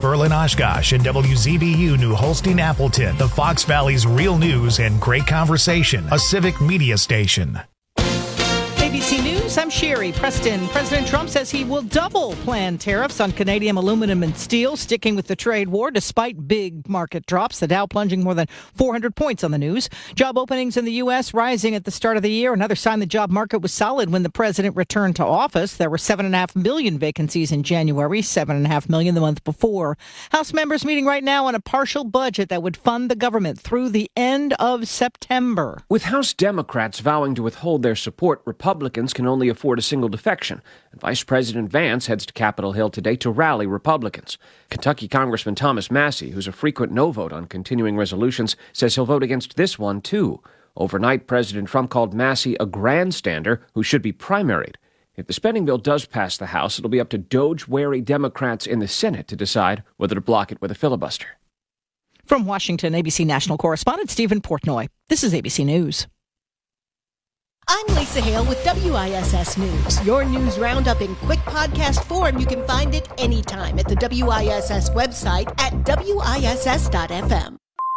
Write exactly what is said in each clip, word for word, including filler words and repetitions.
Berlin, Oshkosh, and W Z B U New Holstein, Appleton, the Fox Valley's real news and great conversation, a civic media station. A B C News, I'm Sherry Preston. President Trump says he will double planned tariffs on Canadian aluminum and steel, sticking with the trade war despite big market drops. The Dow plunging more than four hundred points on the news. Job openings in the U S rising at the start of the year. Another sign the job market was solid when the president returned to office. There were seven point five million vacancies in January, seven point five million the month before. House members meeting right now on a partial budget that would fund the government through the end of September. With House Democrats vowing to withhold their support, Republicans Republicans can only afford a single defection, and Vice President Vance heads to Capitol Hill today to rally Republicans. Kentucky Congressman Thomas Massie, who's a frequent no vote on continuing resolutions, says he'll vote against this one, too. Overnight, President Trump called Massie a grandstander who should be primaried. If the spending bill does pass the House, it'll be up to Doge-wary Democrats in the Senate to decide whether to block it with a filibuster. From Washington, A B C national correspondent Stephen Portnoy. This is A B C News. I'm Lisa Hale with W I S S News. Your news roundup in quick podcast form. You can find it anytime at the W I S S website at W I S S dot F M.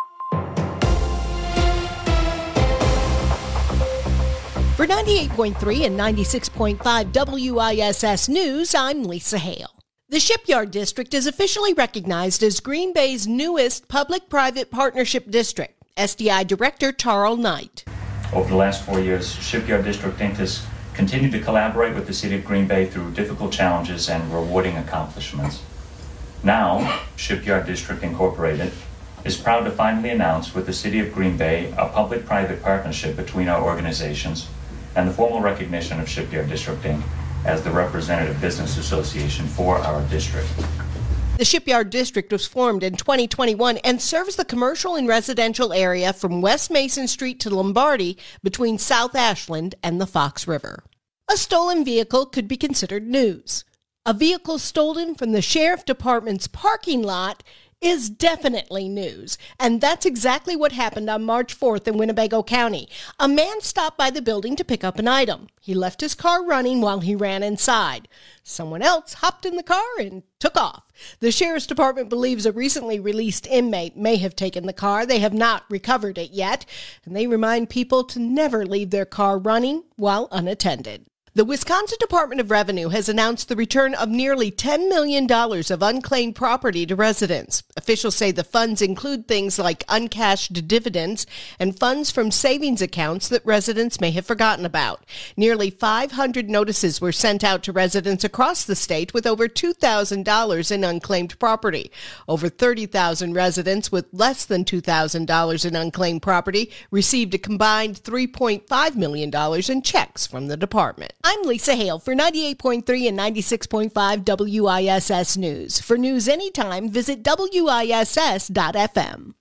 For ninety-eight point three and ninety-six point five W I S S News, I'm Lisa Hale. The Shipyard District is officially recognized as Green Bay's newest public-private partnership district. S D I Director Tarl Knight. Over the last four years, Shipyard District Incorporated has continued to collaborate with the City of Green Bay through difficult challenges and rewarding accomplishments. Now, Shipyard District Incorporated is proud to finally announce with the City of Green Bay a public-private partnership between our organizations and the formal recognition of Shipyard District Incorporated as the representative business association for our district. The Shipyard District was formed in twenty twenty-one and serves the commercial and residential area from West Mason Street to Lombardy between South Ashland and the Fox River. A stolen vehicle could be considered news. A vehicle stolen from the Sheriff Department's parking lot is definitely news. And that's exactly what happened on March fourth in Winnebago County. A man stopped by the building to pick up an item. He left his car running while he ran inside. Someone else hopped in the car and took off. The Sheriff's Department believes a recently released inmate may have taken the car. They have not recovered it yet, and they remind people to never leave their car running while unattended. The Wisconsin Department of Revenue has announced the return of nearly ten million dollars of unclaimed property to residents. Officials say the funds include things like uncashed dividends and funds from savings accounts that residents may have forgotten about. Nearly five hundred notices were sent out to residents across the state with over two thousand dollars in unclaimed property. Over thirty thousand residents with less than two thousand dollars in unclaimed property received a combined three point five million dollars in checks from the department. I'm Lisa Hale for ninety-eight point three and ninety-six point five W I S S News. For news anytime, visit W I S S dot F M.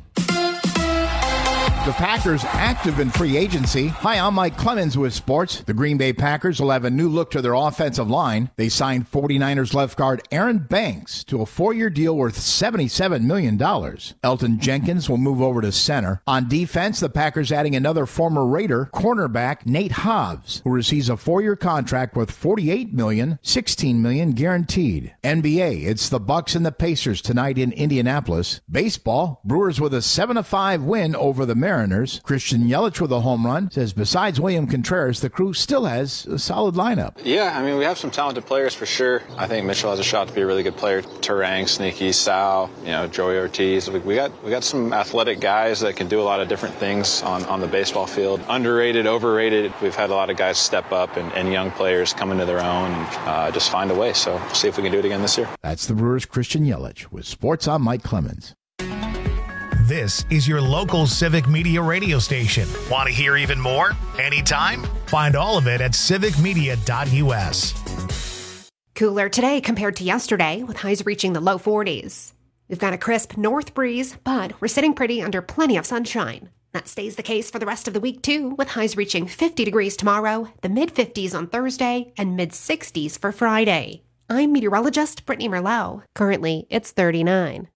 The Packers active in free agency. Hi, I'm Mike Clemens with sports. The Green Bay Packers will have a new look to their offensive line. They signed forty-niners left guard Aaron Banks to a four-year deal worth seventy-seven million dollars. Elton Jenkins will move over to center. On defense, the Packers adding another former Raider, cornerback Nate Hobbs, who receives a four-year contract worth forty-eight million dollars, sixteen million dollars guaranteed. N B A, it's the Bucks and the Pacers tonight in Indianapolis. Baseball, Brewers with a seven to five win over the Mariners. Christian Yelich with a home run says besides William Contreras, the crew still has a solid lineup. Yeah, I mean, we have some talented players for sure. I think Mitchell has a shot to be a really good player. Turang, Sneaky, Sal, you know, Joey Ortiz. We, we got we got some athletic guys that can do a lot of different things on, on the baseball field. Underrated, overrated. We've had a lot of guys step up and, and young players come into their own and uh, just find a way. So we'll see if we can do it again this year. That's the Brewers' Christian Yelich with Sports. I'm Mike Clemens. This is your local civic media radio station. Want to hear even more? Anytime? Find all of it at civic media dot U S. Cooler today compared to yesterday, with highs reaching the low forties. We've got a crisp north breeze, but we're sitting pretty under plenty of sunshine. That stays the case for the rest of the week, too, with highs reaching fifty degrees tomorrow, the mid-fifties on Thursday, and mid-sixties for Friday. I'm meteorologist Brittany Merlot. Currently, it's thirty-nine.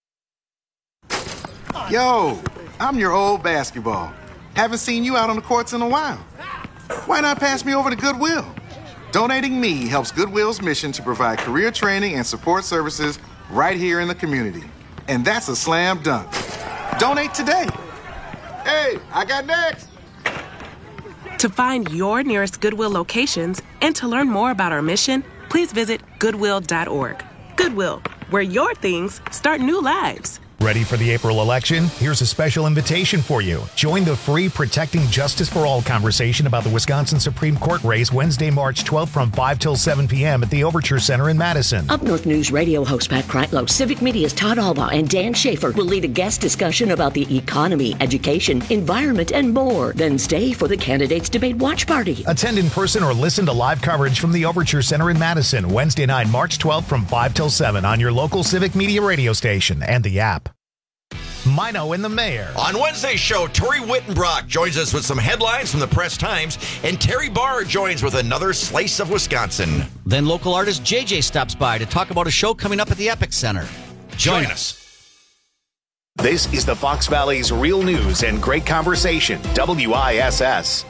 Yo, I'm your old basketball. Haven't seen you out on the courts in a while. Why not pass me over to Goodwill? Donating me helps Goodwill's mission to provide career training and support services right here in the community. And that's a slam dunk. Donate today. Hey, I got next. To find your nearest Goodwill locations and to learn more about our mission, please visit goodwill dot org. Goodwill, where your things start new lives. Ready for the April election? Here's a special invitation for you. Join the free Protecting Justice for All conversation about the Wisconsin Supreme Court race Wednesday, March twelfth from five till seven p.m. at the Overture Center in Madison. Up North News radio host Pat Kreitlow, Civic Media's Todd Alba, and Dan Schaefer will lead a guest discussion about the economy, education, environment, and more. Then stay for the Candidates Debate Watch Party. Attend in person or listen to live coverage from the Overture Center in Madison, Wednesday night, March twelfth from five till seven on your local Civic Media radio station and the app. Mino and the Mayor. On Wednesday's show, Tori Wittenbrock joins us with some headlines from the Press Times, and Terry Barr joins with another slice of Wisconsin. Then local artist J J stops by to talk about a show coming up at the Epic Center. Join, Join us. This is the Fox Valley's real news and great conversation, W I S S.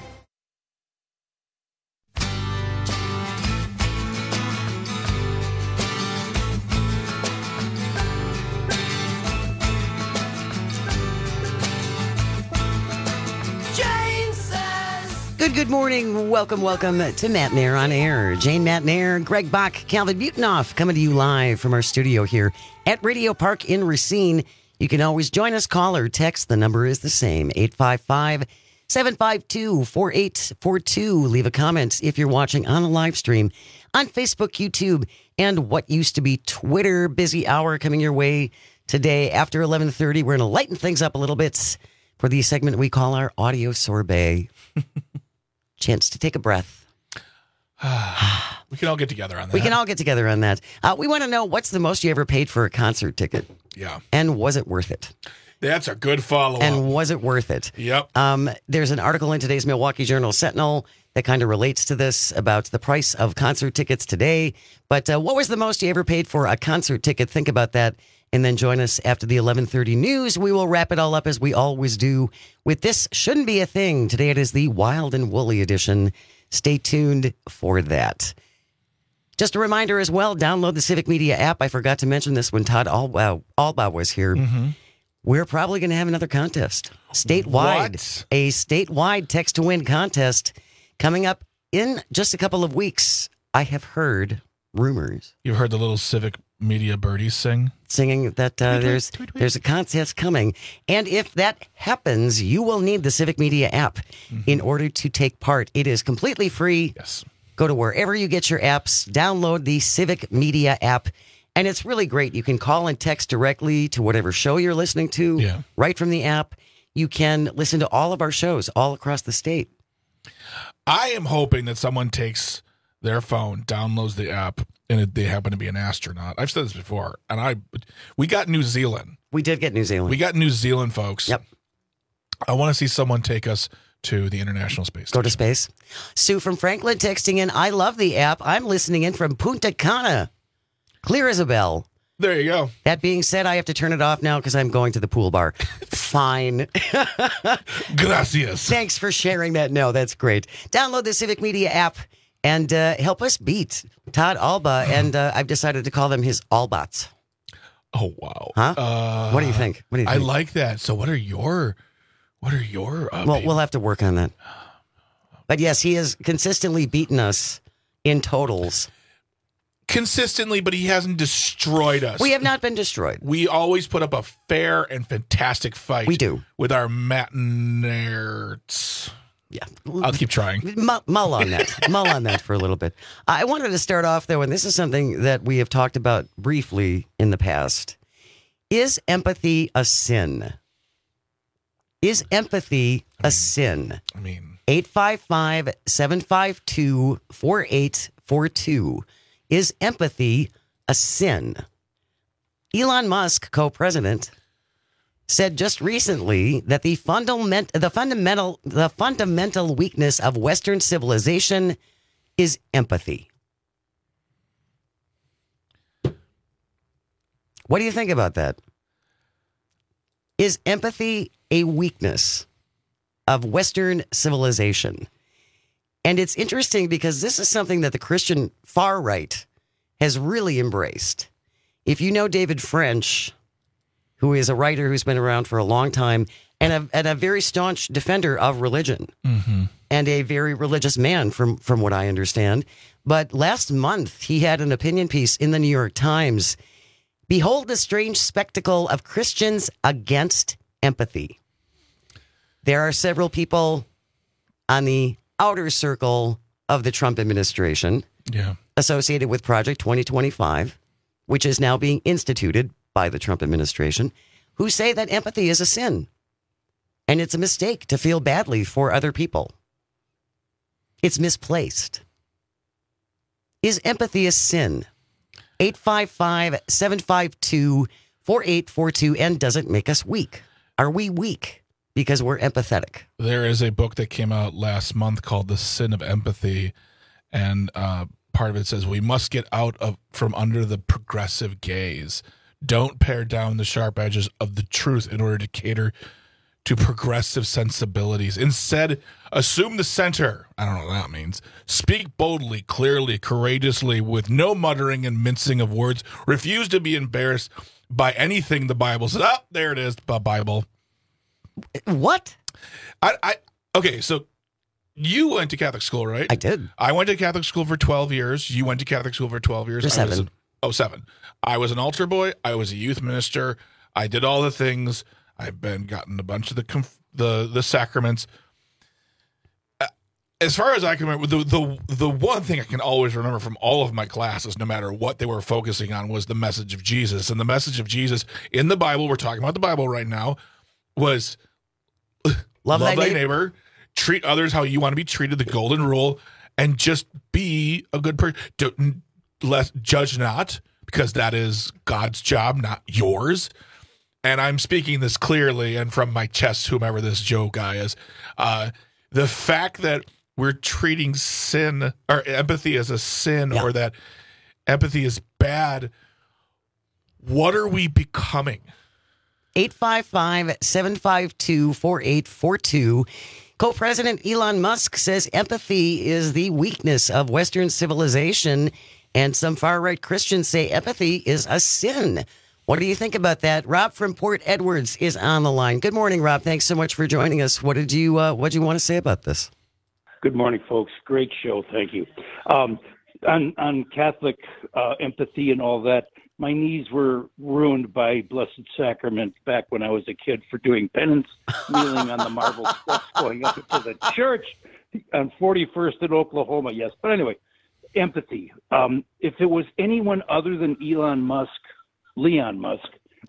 Good, good morning. Welcome, welcome to Matt Nair on Air. Jane Matt Nair, Greg Bach, Calvin Butonoff coming to you live from our studio here at Radio Park in Racine. You can always join us, call or text. The number is the same, eight five five, seven five two, four eight four two. Leave a comment if you're watching on the live stream on Facebook, YouTube, and what used to be Twitter. Busy hour coming your way today after eleven thirty. We're going to lighten things up a little bit for the segment we call our audio sorbet. Chance to take a breath. We can all get together on that. We can all get together on that. Uh, we want to know, what's the most you ever paid for a concert ticket? Yeah. And was it worth it? That's a good follow-up. And was it worth it? Yep. Um, there's an article in today's Milwaukee Journal Sentinel that kind of relates to this about the price of concert tickets today. But uh, what was the most you ever paid for a concert ticket? Think about that. And then join us after the eleven thirty news. We will wrap it all up as we always do with This Shouldn't Be a Thing. Today it is the Wild and Woolly edition. Stay tuned for that. Just a reminder as well, download the Civic Media app. I forgot to mention this when Todd Alba, Alba was here. Mm-hmm. We're probably going to have another contest. Statewide. What? A statewide text to win contest coming up in just a couple of weeks. I have heard rumors. You've heard the little Civic Media birdies sing? Singing that uh, tweet, there's tweet, tweet. there's a contest coming. And if that happens, you will need the Civic Media app mm-hmm. in order to take part. It is completely free. Yes. Go to wherever you get your apps, download the Civic Media app, and it's really great. You can call and text directly to whatever show you're listening to yeah. right from the app. You can listen to all of our shows all across the state. I am hoping that someone takes their phone, downloads the app, and it, they happen to be an astronaut. I've said this before, and I we got New Zealand. We did get New Zealand. We got New Zealand, folks. Yep. I want to see someone take us to the International Space Station. Go to space. Sue from Franklin texting in, I love the app. I'm listening in from Punta Cana. Clear as a bell. There you go. That being said, I have to turn it off now because I'm going to the pool bar. Fine. Gracias. Thanks for sharing that. No, that's great. Download the Civic Media app and uh, help us beat Todd Alba. And uh, I've decided to call them his Albats. Oh, wow. Huh? Uh, what do you think? What do you think? I like that. So what are your... What are your... Uh, well, we'll have to work on that. But yes, he has consistently beaten us in totals. Consistently, but he hasn't destroyed us. We have not been destroyed. We always put up a fair and fantastic fight. We do. With our Matnerts. Yeah. I'll keep trying. Mull, mull on that. mull on that for a little bit. I wanted to start off, though, and this is something that we have talked about briefly in the past. Is empathy a sin? Is empathy a sin? I mean, eight five five, seven five two, four eight four two. Is empathy a sin? Elon Musk, co-president, said just recently that the fundament, the fundamental, the fundamental weakness of Western civilization is empathy. What do you think about that? Is empathy a weakness of Western civilization? And it's interesting because this is something that the Christian far right has really embraced. If you know David French, who is a writer who's been around for a long time and a, and a very staunch defender of religion Mm-hmm. and a very religious man, from, from what I understand. But last month, he had an opinion piece in the New York Times. Behold the strange spectacle of Christians against empathy. There are several people on the outer circle of the Trump administration Yeah. associated with Project twenty twenty-five, which is now being instituted by the Trump administration, who say that empathy is a sin and it's a mistake to feel badly for other people. It's misplaced. Is empathy a sin? eight five five, seven five two, four eight four two. And does it make us weak? Are we weak because we're empathetic? There is a book that came out last month called The Sin of Empathy. And uh, part of it says we must get out of from under the progressive gaze. Don't pare down the sharp edges of the truth in order to cater to progressive sensibilities. Instead, assume the center. I don't know what that means. Speak boldly, clearly, courageously, with no muttering and mincing of words. Refuse to be embarrassed by anything the Bible says. Oh, there it is, the Bible. What? I, I okay, so you went to Catholic school, right? I did. I went to Catholic school for twelve years. You went to Catholic school for twelve years. For I was seven. an- oh, seven. I was an altar boy. I was a youth minister. I did all the things. I've been gotten a bunch of the conf- the the sacraments. Uh, As far as I can remember, the, the the one thing I can always remember from all of my classes, no matter what they were focusing on, was the message of Jesus. And the message of Jesus in the Bible, we're talking about the Bible right now, was Love, love thy thy neigh- neighbor, treat others how you want to be treated, the golden rule, and just be a good person. Don't let judge not, because that is God's job, not yours. And I'm speaking this clearly and from my chest, whomever this Joe guy is. Uh, the fact that we're treating sin or empathy as a sin, Yeah. or that empathy is bad, what are we becoming? eight five five, seven five two, four eight four two. Co-President Elon Musk says empathy is the weakness of Western civilization, and some far-right Christians say empathy is a sin. What do you think about that? Rob from Port Edwards is on the line. Good morning, Rob. Thanks so much for joining us. What did you uh, What did you want to say about this? Good morning, folks. Great show. Thank you. Um, on, on Catholic uh, empathy and all that, my knees were ruined by Blessed Sacrament back when I was a kid for doing penance, kneeling on the marble steps going up into the church on forty-first in Oklahoma. Yes. But anyway, empathy. Um, if it was anyone other than Elon Musk, Leon Musk,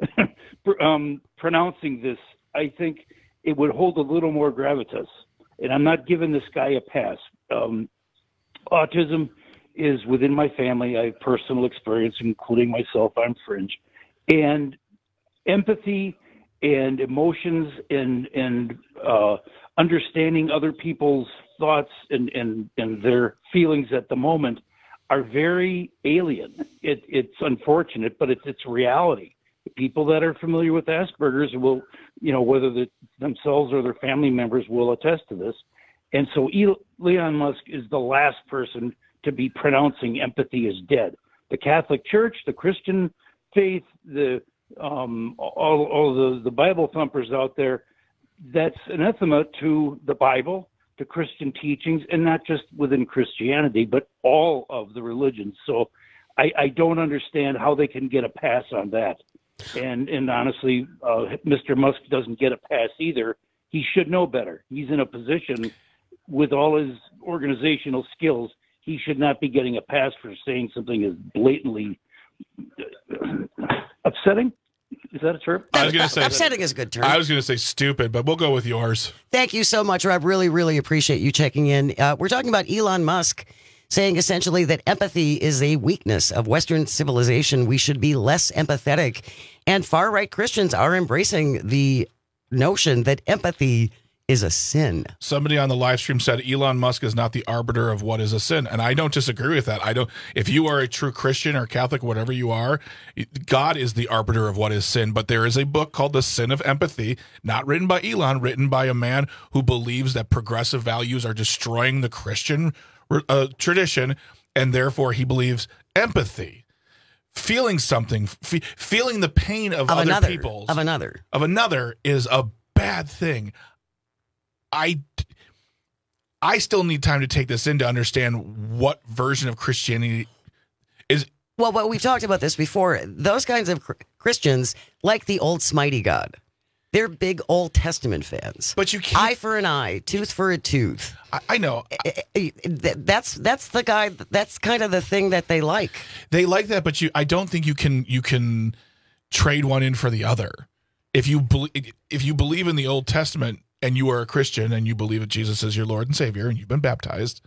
um, pronouncing this, I think it would hold a little more gravitas. And I'm not giving this guy a pass. Um, autism is within my family. I have personal experience, including myself on Fringe. And empathy and emotions and, and uh, understanding other people's thoughts and, and, and their feelings at the moment are very alien. It, it's unfortunate, but it's it's reality. People that are familiar with Asperger's will, you know, whether the, themselves or their family members will attest to this. And so El- Elon Musk is the last person to be pronouncing empathy as dead. The Catholic Church, the Christian faith, the um, all, all the, the Bible thumpers out there, that's anathema to the Bible, to Christian teachings, and not just within Christianity, but all of the religions. So I, I don't understand how they can get a pass on that. And and honestly, uh, Mister Musk doesn't get a pass either. He should know better. He's in a position with all his organizational skills. He should not be getting a pass for saying something as blatantly upsetting. Is that a term? I was going to say Upsetting is a good term. I was going to say stupid, but we'll go with yours. Thank you so much, Rob. Really, really appreciate you checking in. Uh, we're talking about Elon Musk saying essentially that empathy is a weakness of Western civilization. We should be less empathetic. And far-right Christians are embracing the notion that empathy is a sin. Somebody on the live stream said Elon Musk is not the arbiter of what is a sin, and I don't disagree with that. I don't. If you are a true Christian or Catholic, whatever you are, God is the arbiter of what is sin. But there is a book called The Sin of Empathy, not written by Elon, written by a man who believes that progressive values are destroying the Christian uh, tradition, and therefore he believes empathy, feeling something, fe- feeling the pain of, Of other another, people's, of another. of another is a bad thing. I, I still need time to take this in to understand what version of Christianity is. Well, but we've talked about this before. Those kinds of cr- Christians like the old smitey God. They're big Old Testament fans. But you can't. Eye for an eye, tooth for a tooth. I, I know. That's that's the guy. That's kind of the thing that they like. They like that, but you. I don't think you can. You can trade one in for the other. If you believe, if you believe in the Old Testament and you are a Christian and you believe that Jesus is your Lord and Savior and you've been baptized,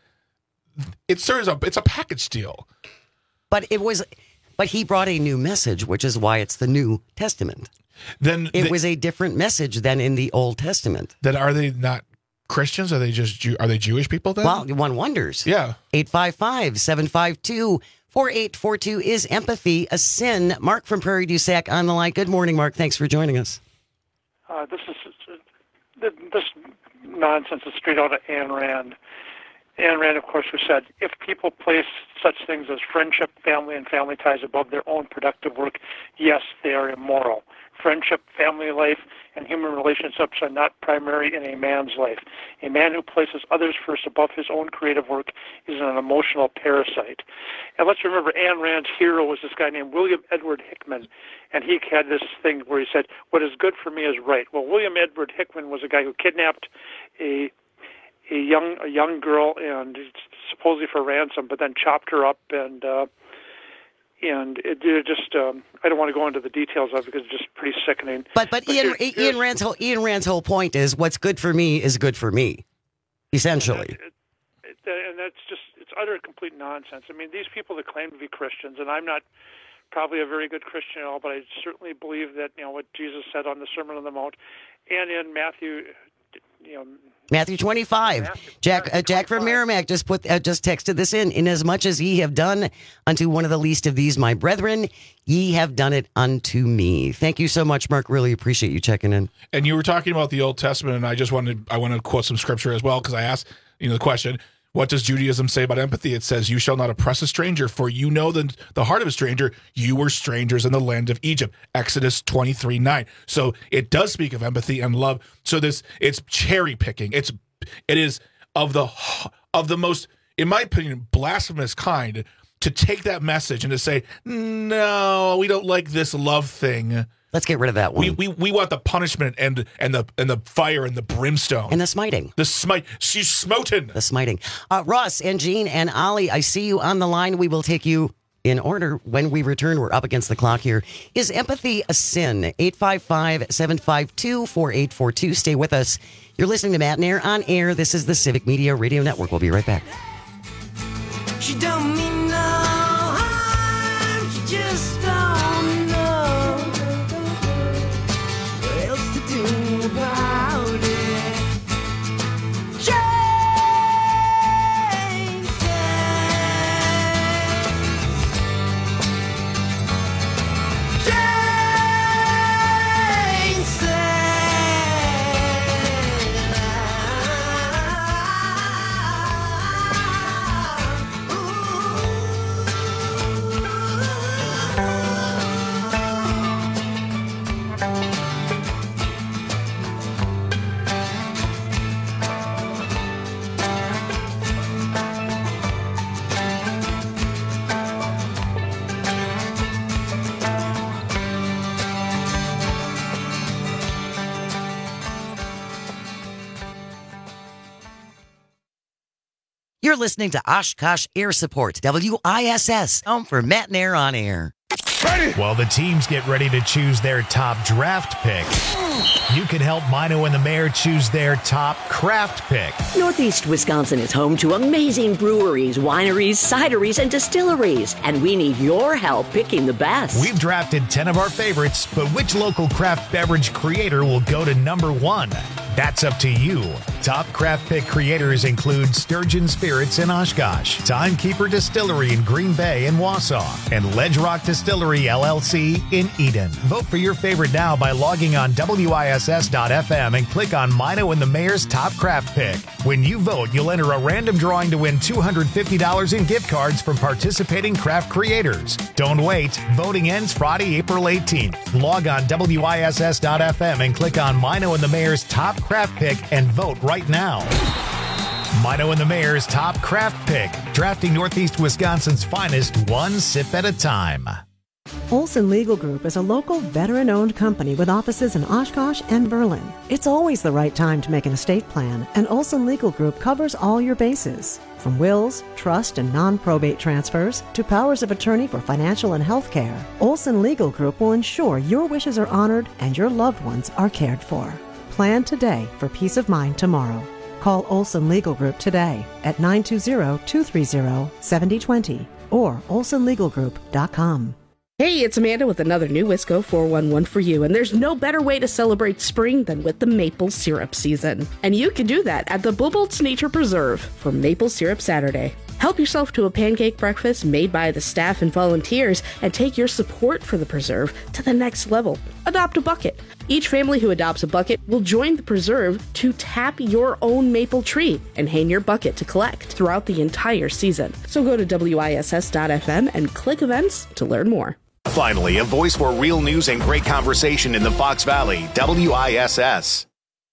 it serves up. It's a package deal. But it was. But he brought a new message, which is why it's the New Testament. Then it they, was a different message than in the Old Testament. Then are they not Christians? Are they just Jew- are they Jewish people then? Well, one wonders. Yeah. eight five five, seven five two, four eight four two. Is empathy a sin? Mark from Prairie du Sac on the line. Good morning, Mark. Thanks for joining us. Uh, this is uh, this nonsense is straight out of Ayn Rand. Ayn Rand, of course, who said, if people place such things as friendship, family, and family ties above their own productive work, yes, they are immoral. Friendship, family life, and human relationships are not primary in a man's life. A man who places others first above his own creative work is an emotional parasite. And let's remember, Ayn Rand's hero was this guy named William Edward Hickman, and he had this thing where he said, what is good for me is right. Well, William Edward Hickman was a guy who kidnapped a a young a young girl and supposedly for ransom, but then chopped her up and uh, and it, it just um, I don't want to go into the details of it because it's just pretty sickening. But but, but Ian here's, Ian Rand's whole Ian Rand's whole point is what's good for me is good for me, essentially. And, it, it, and that's just it's utter complete nonsense. I mean, these people that claim to be Christians, and I'm not probably a very good Christian at all, but I certainly believe that you know what Jesus said on the Sermon on the Mount, and in Matthew, you know. Matthew twenty-five. Matthew, Jack uh, Jack from Merrimack just put uh, just texted this in. Inasmuch as ye have done unto one of the least of these, my brethren, ye have done it unto me. Thank you so much, Mark. Really appreciate you checking in. And you were talking about the Old Testament, and I just wanted I want to quote some scripture as well because I asked you know the question. What does Judaism say about empathy? It says, you shall not oppress a stranger, for you know the, the heart of a stranger. You were strangers in the land of Egypt. Exodus twenty-three nine. So it does speak of empathy and love. So this it's cherry picking. It's it is of the of the most, in my opinion, blasphemous kind to take that message and to say, no, we don't like this love thing. Let's get rid of that one. We, we we want the punishment and and the and the fire and the brimstone and the smiting. The smite. She's smoten. The smiting. Uh, Russ and Jean and Ollie, I see you on the line. We will take you in order when we return. We're up against the clock here. Is empathy a sin? eight five five, seven five two, four eight four two. Stay with us. You're listening to Matt and Air on Air. This is the Civic Media Radio Network. We'll be right back. She don't mean no harm. She just don't know what else to do about it. You're listening to Oshkosh Air Support, W I S S, home for Matt and Air on Air. While the teams get ready to choose their top draft pick, you can help Mino and the Mayor choose their top craft pick. Northeast Wisconsin is home to amazing breweries, wineries, cideries, and distilleries, and we need your help picking the best. We've drafted ten of our favorites, but which local craft beverage creator will go to number one? That's up to you. Top craft pick creators include Sturgeon Spirits in Oshkosh, Timekeeper Distillery in Green Bay and Wausau, and Ledge Rock Distillery, L L C in Eden. Vote for your favorite now by logging on W I S S dot F M and click on Mino and the Mayor's Top Craft Pick. When you vote, you'll enter a random drawing to win two hundred fifty dollars in gift cards from participating craft creators. Don't wait. Voting ends Friday, April eighteenth. Log on W I S S dot F M and click on Mino and the Mayor's Top Craft Pick and vote right now. Mino and the Mayor's Top Craft Pick, drafting Northeast Wisconsin's finest one sip at a time. Olson Legal Group is a local veteran-owned company with offices in Oshkosh and Berlin. It's always the right time to make an estate plan, and Olson Legal Group covers all your bases. From wills, trust, and non-probate transfers to powers of attorney for financial and health care, Olson Legal Group will ensure your wishes are honored and your loved ones are cared for. Plan today for peace of mind tomorrow. Call Olson Legal Group today at nine two zero, two three zero, seven zero two zero or olson legal group dot com. Hey, it's Amanda with another new Wisco four one one for you, and there's no better way to celebrate spring than with the maple syrup season. And you can do that at the Bubolt's Nature Preserve for Maple Syrup Saturday. Help yourself to a pancake breakfast made by the staff and volunteers and take your support for the preserve to the next level. Adopt a bucket. Each family who adopts a bucket will join the preserve to tap your own maple tree and hang your bucket to collect throughout the entire season. So go to W I S S dot F M and click events to learn more. Finally, a voice for real news and great conversation in the Fox Valley, W I S S.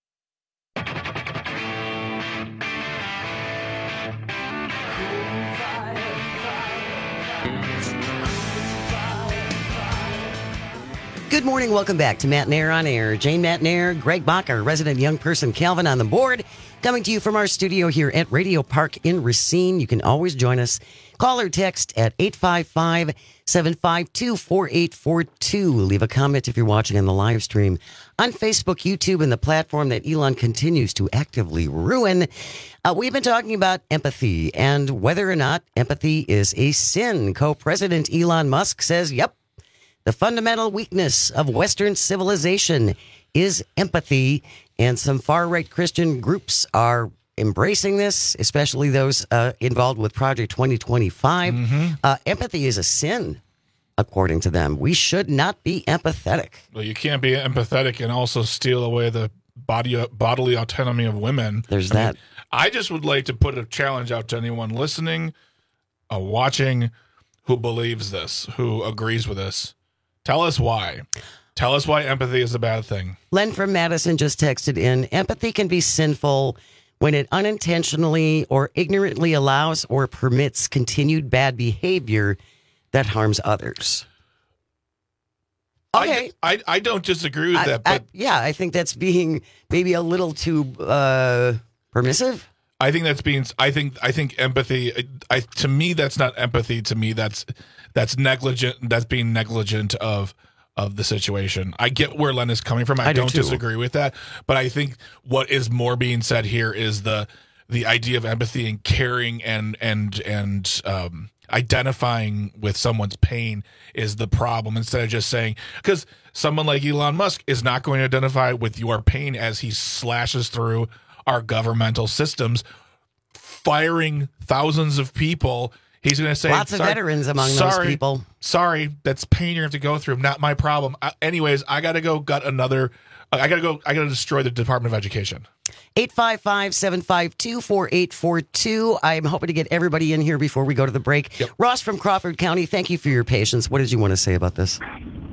Good morning. Welcome back to Matt Nair on Air. Jane Matt Nair, Greg Bach, our resident young person, Calvin on the board. Coming to you from our studio here at Radio Park in Racine. You can always join us. Call or text at eight five five, seven five two, four eight four two. Leave a comment if you're watching on the live stream on Facebook, YouTube, and the platform that Elon continues to actively ruin. Uh, we've been talking about empathy and whether or not empathy is a sin. Co-President Elon Musk says, yep, the fundamental weakness of Western civilization is empathy, and some far-right Christian groups are embracing this, especially those uh, involved with Project twenty twenty-five. Mm-hmm. Uh, empathy is a sin, according to them. We should not be empathetic. Well, you can't be empathetic and also steal away the body bodily autonomy of women. There's I that. Mean, I just would like to put a challenge out to anyone listening, uh, watching, who believes this, who agrees with this. Tell us why. Tell us why empathy is a bad thing. Len from Madison just texted in, empathy can be sinful when it unintentionally or ignorantly allows or permits continued bad behavior that harms others. Okay. I, I, I don't disagree with I, that, but I, yeah, I think that's being maybe a little too uh, permissive. I think that's being. I think. I think empathy. I to me, that's not empathy. To me, that's that's negligent. That's being negligent of of the situation. I get where Len is coming from. I, I do don't too. disagree with that. But I think what is more being said here is the the idea of empathy and caring and and and um, identifying with someone's pain is the problem, instead of just saying, because someone like Elon Musk is not going to identify with your pain as he slashes through our governmental systems, firing thousands of people. He's going to say, lots of veterans among sorry, those people. Sorry, that's pain you have to go through. Not my problem. I, anyways, I got to go. Got another. I got to go. I got to destroy the Department of Education. eight five five, seven five two, four eight four two. I'm hoping to get everybody in here before we go to the break. Yep. Ross from Crawford County, thank you for your patience. What did you want to say about this?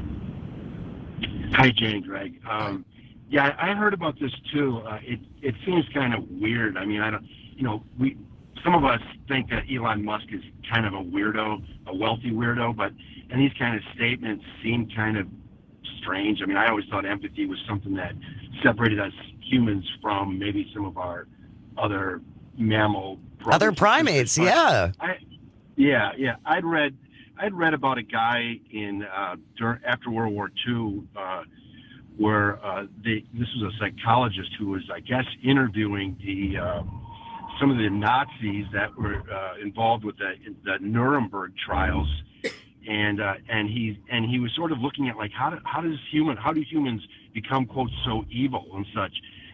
Hi, Jane, Greg. Um, yeah, I heard about this too. Uh, it it seems kind of weird. I mean, I don't, you know, we some of us think that Elon Musk is kind of a weirdo, a wealthy weirdo, but and these kind of statements seem kind of strange. I mean, I always thought empathy was something that separated us humans from maybe some of our other mammal other primates. Yeah, I, yeah, yeah. I'd read I'd read about a guy in uh, during, after World War Two. Uh, where uh, they, this was a psychologist who was, I guess, interviewing the uh, some of the Nazis that were uh, involved with the, the Nuremberg trials, and uh, and he and he was sort of looking at like how do, how does human how do humans become, quote, so evil and such,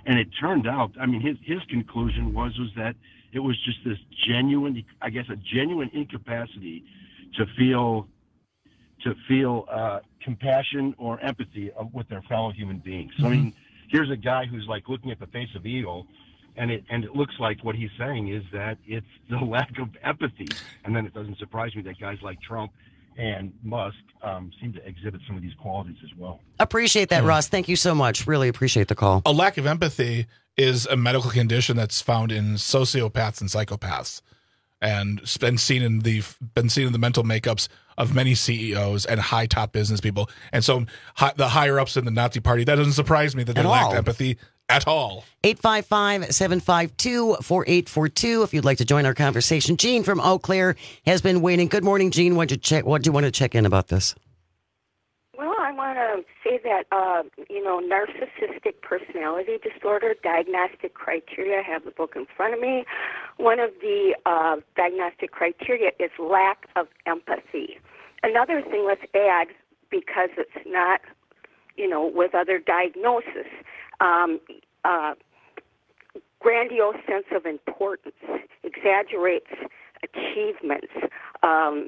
And it turned out, I mean, his his conclusion was was that it was just this genuine, I guess, a genuine incapacity to feel to feel uh, compassion or empathy of, with their fellow human beings. So, I mean, here's a guy who's like looking at the face of evil, and it and it looks like what he's saying is that it's the lack of empathy. And then it doesn't surprise me that guys like Trump and Musk um, seem to exhibit some of these qualities as well. Appreciate that, Ross. Thank you so much. Really appreciate the call. A lack of empathy is a medical condition that's found in sociopaths and psychopaths, and it's been seen in the been seen in the mental makeups of many C E Os and high top business people. And so high, the higher ups in the Nazi party, that doesn't surprise me that they At lacked all. empathy at all. eight five five, seven five two, four eight four two if you'd like to join our conversation. Gene from Eau Claire has been waiting. Good morning, Gene. What did you check? What do you want to check in about this? Well, I want to say that, uh, you know, narcissistic personality disorder, diagnostic criteria, I have the book in front of me. One of the uh, diagnostic criteria is lack of empathy. Another thing, let's add, because it's not, you know, with other diagnoses, um, uh, grandiose sense of importance, exaggerates achievements, um,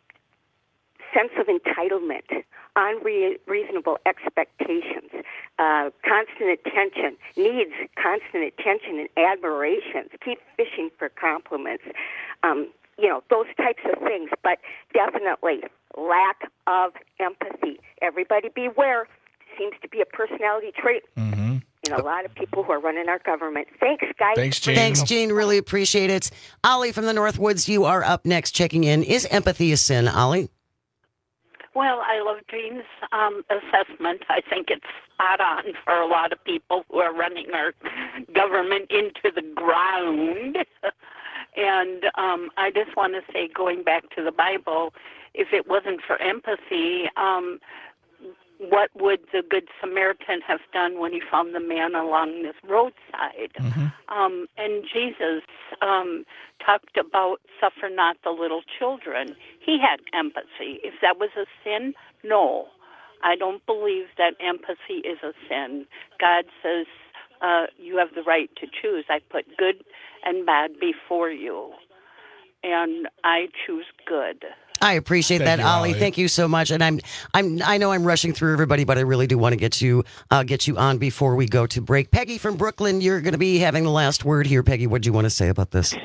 sense of entitlement, unreasonable expectations, uh, constant attention, needs constant attention and admirations, keep fishing for compliments, um, you know, those types of things, but definitely lack of empathy. Everybody beware. Seems to be a personality trait mm-hmm. in a lot of people who are running our government. Thanks, guys. Thanks, Gene. Thanks, Gene. Really appreciate it. Ollie from the Northwoods, you are up next checking in. Is empathy a sin, Ollie? Well, I love Gene's um, assessment. I think it's spot on for a lot of people who are running our government into the ground. And um, I just want to say, going back to the Bible, if it wasn't for empathy, um, what would the Good Samaritan have done when he found the man along this roadside? Mm-hmm. Um, and Jesus um, talked about suffer not the little children. He had empathy. If that was a sin, no. I don't believe that empathy is a sin. God says uh, you have the right to choose. I put good and bad before you, and I choose good. I appreciate Thank that, you, Ollie. Ollie. Thank you so much. And I'm, I'm, I know I'm rushing through everybody, but I really do want to get you, uh, get you on before we go to break. Peggy from Brooklyn, you're going to be having the last word here. Peggy, what do you want to say about this?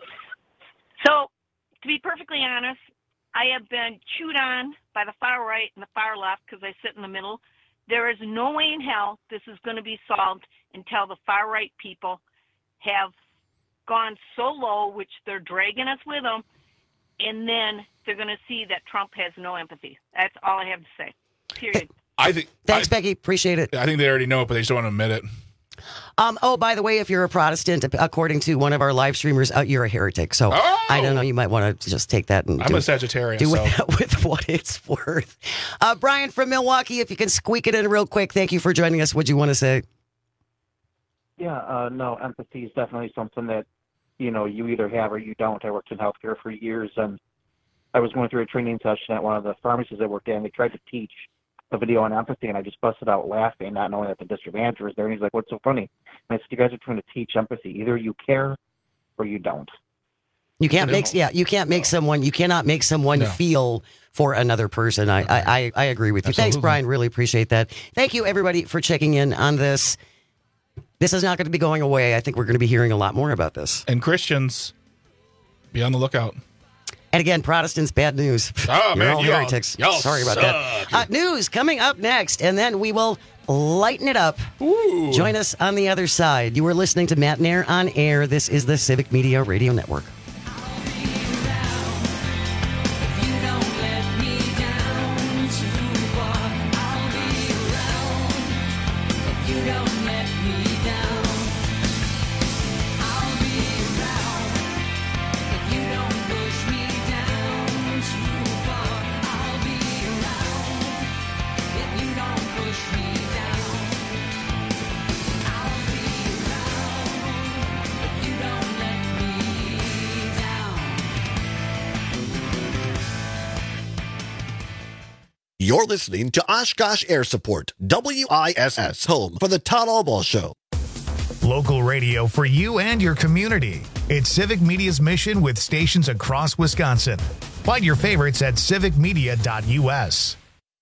So, to be perfectly honest, I have been chewed on by the far right and the far left because I sit in the middle. There is no way in hell this is going to be solved until the far right people have gone so low, which they're dragging us with them, and then they're going to see that Trump has no empathy. That's all I have to say. Period. I think. Thanks, I, Peggy. Appreciate it. I think they already know it, but they just don't want to admit it. Um, oh, by the way, if you're a Protestant, according to one of our live streamers, uh, you're a heretic. So oh! I don't know. You might want to just take that and I'm do, a Sagittarius. do so. with, with what it's worth. Uh, Brian from Milwaukee, if you can squeak it in real quick. Thank you for joining us. What do you want to say? Yeah, uh, no, empathy is definitely something that, you know, you either have or you don't. I worked in healthcare for years, and I was going through a training session at one of the pharmacies I worked at, and they tried to teach a video on empathy, and I just busted out laughing, not knowing that the district manager was there, and he's like, what's so funny? And I said, you guys are trying to teach empathy. Either you care or you don't. You can't make yeah. You can't make someone. You cannot make someone No. feel for another person. I I, I, I agree with you. Thanks, Absolutely. Brian. Really appreciate that. Thank you, everybody, for checking in on this. This is not going to be going away. I think we're going to be hearing a lot more about this. And Christians, be on the lookout. And again, Protestants, bad news. Oh, You're man, all y'all- heretics. y'all Sorry about that. suck. Uh, news coming up next, and then we will lighten it up. Ooh. Join us on the other side. You are listening to Matt Nair on Air. This is the Civic Media Radio Network. You're listening to Oshkosh Air Support, W I S S, home for the Todd Albaugh Show. Local radio for you and your community. It's Civic Media's mission with stations across Wisconsin. Find your favorites at civic media dot u s.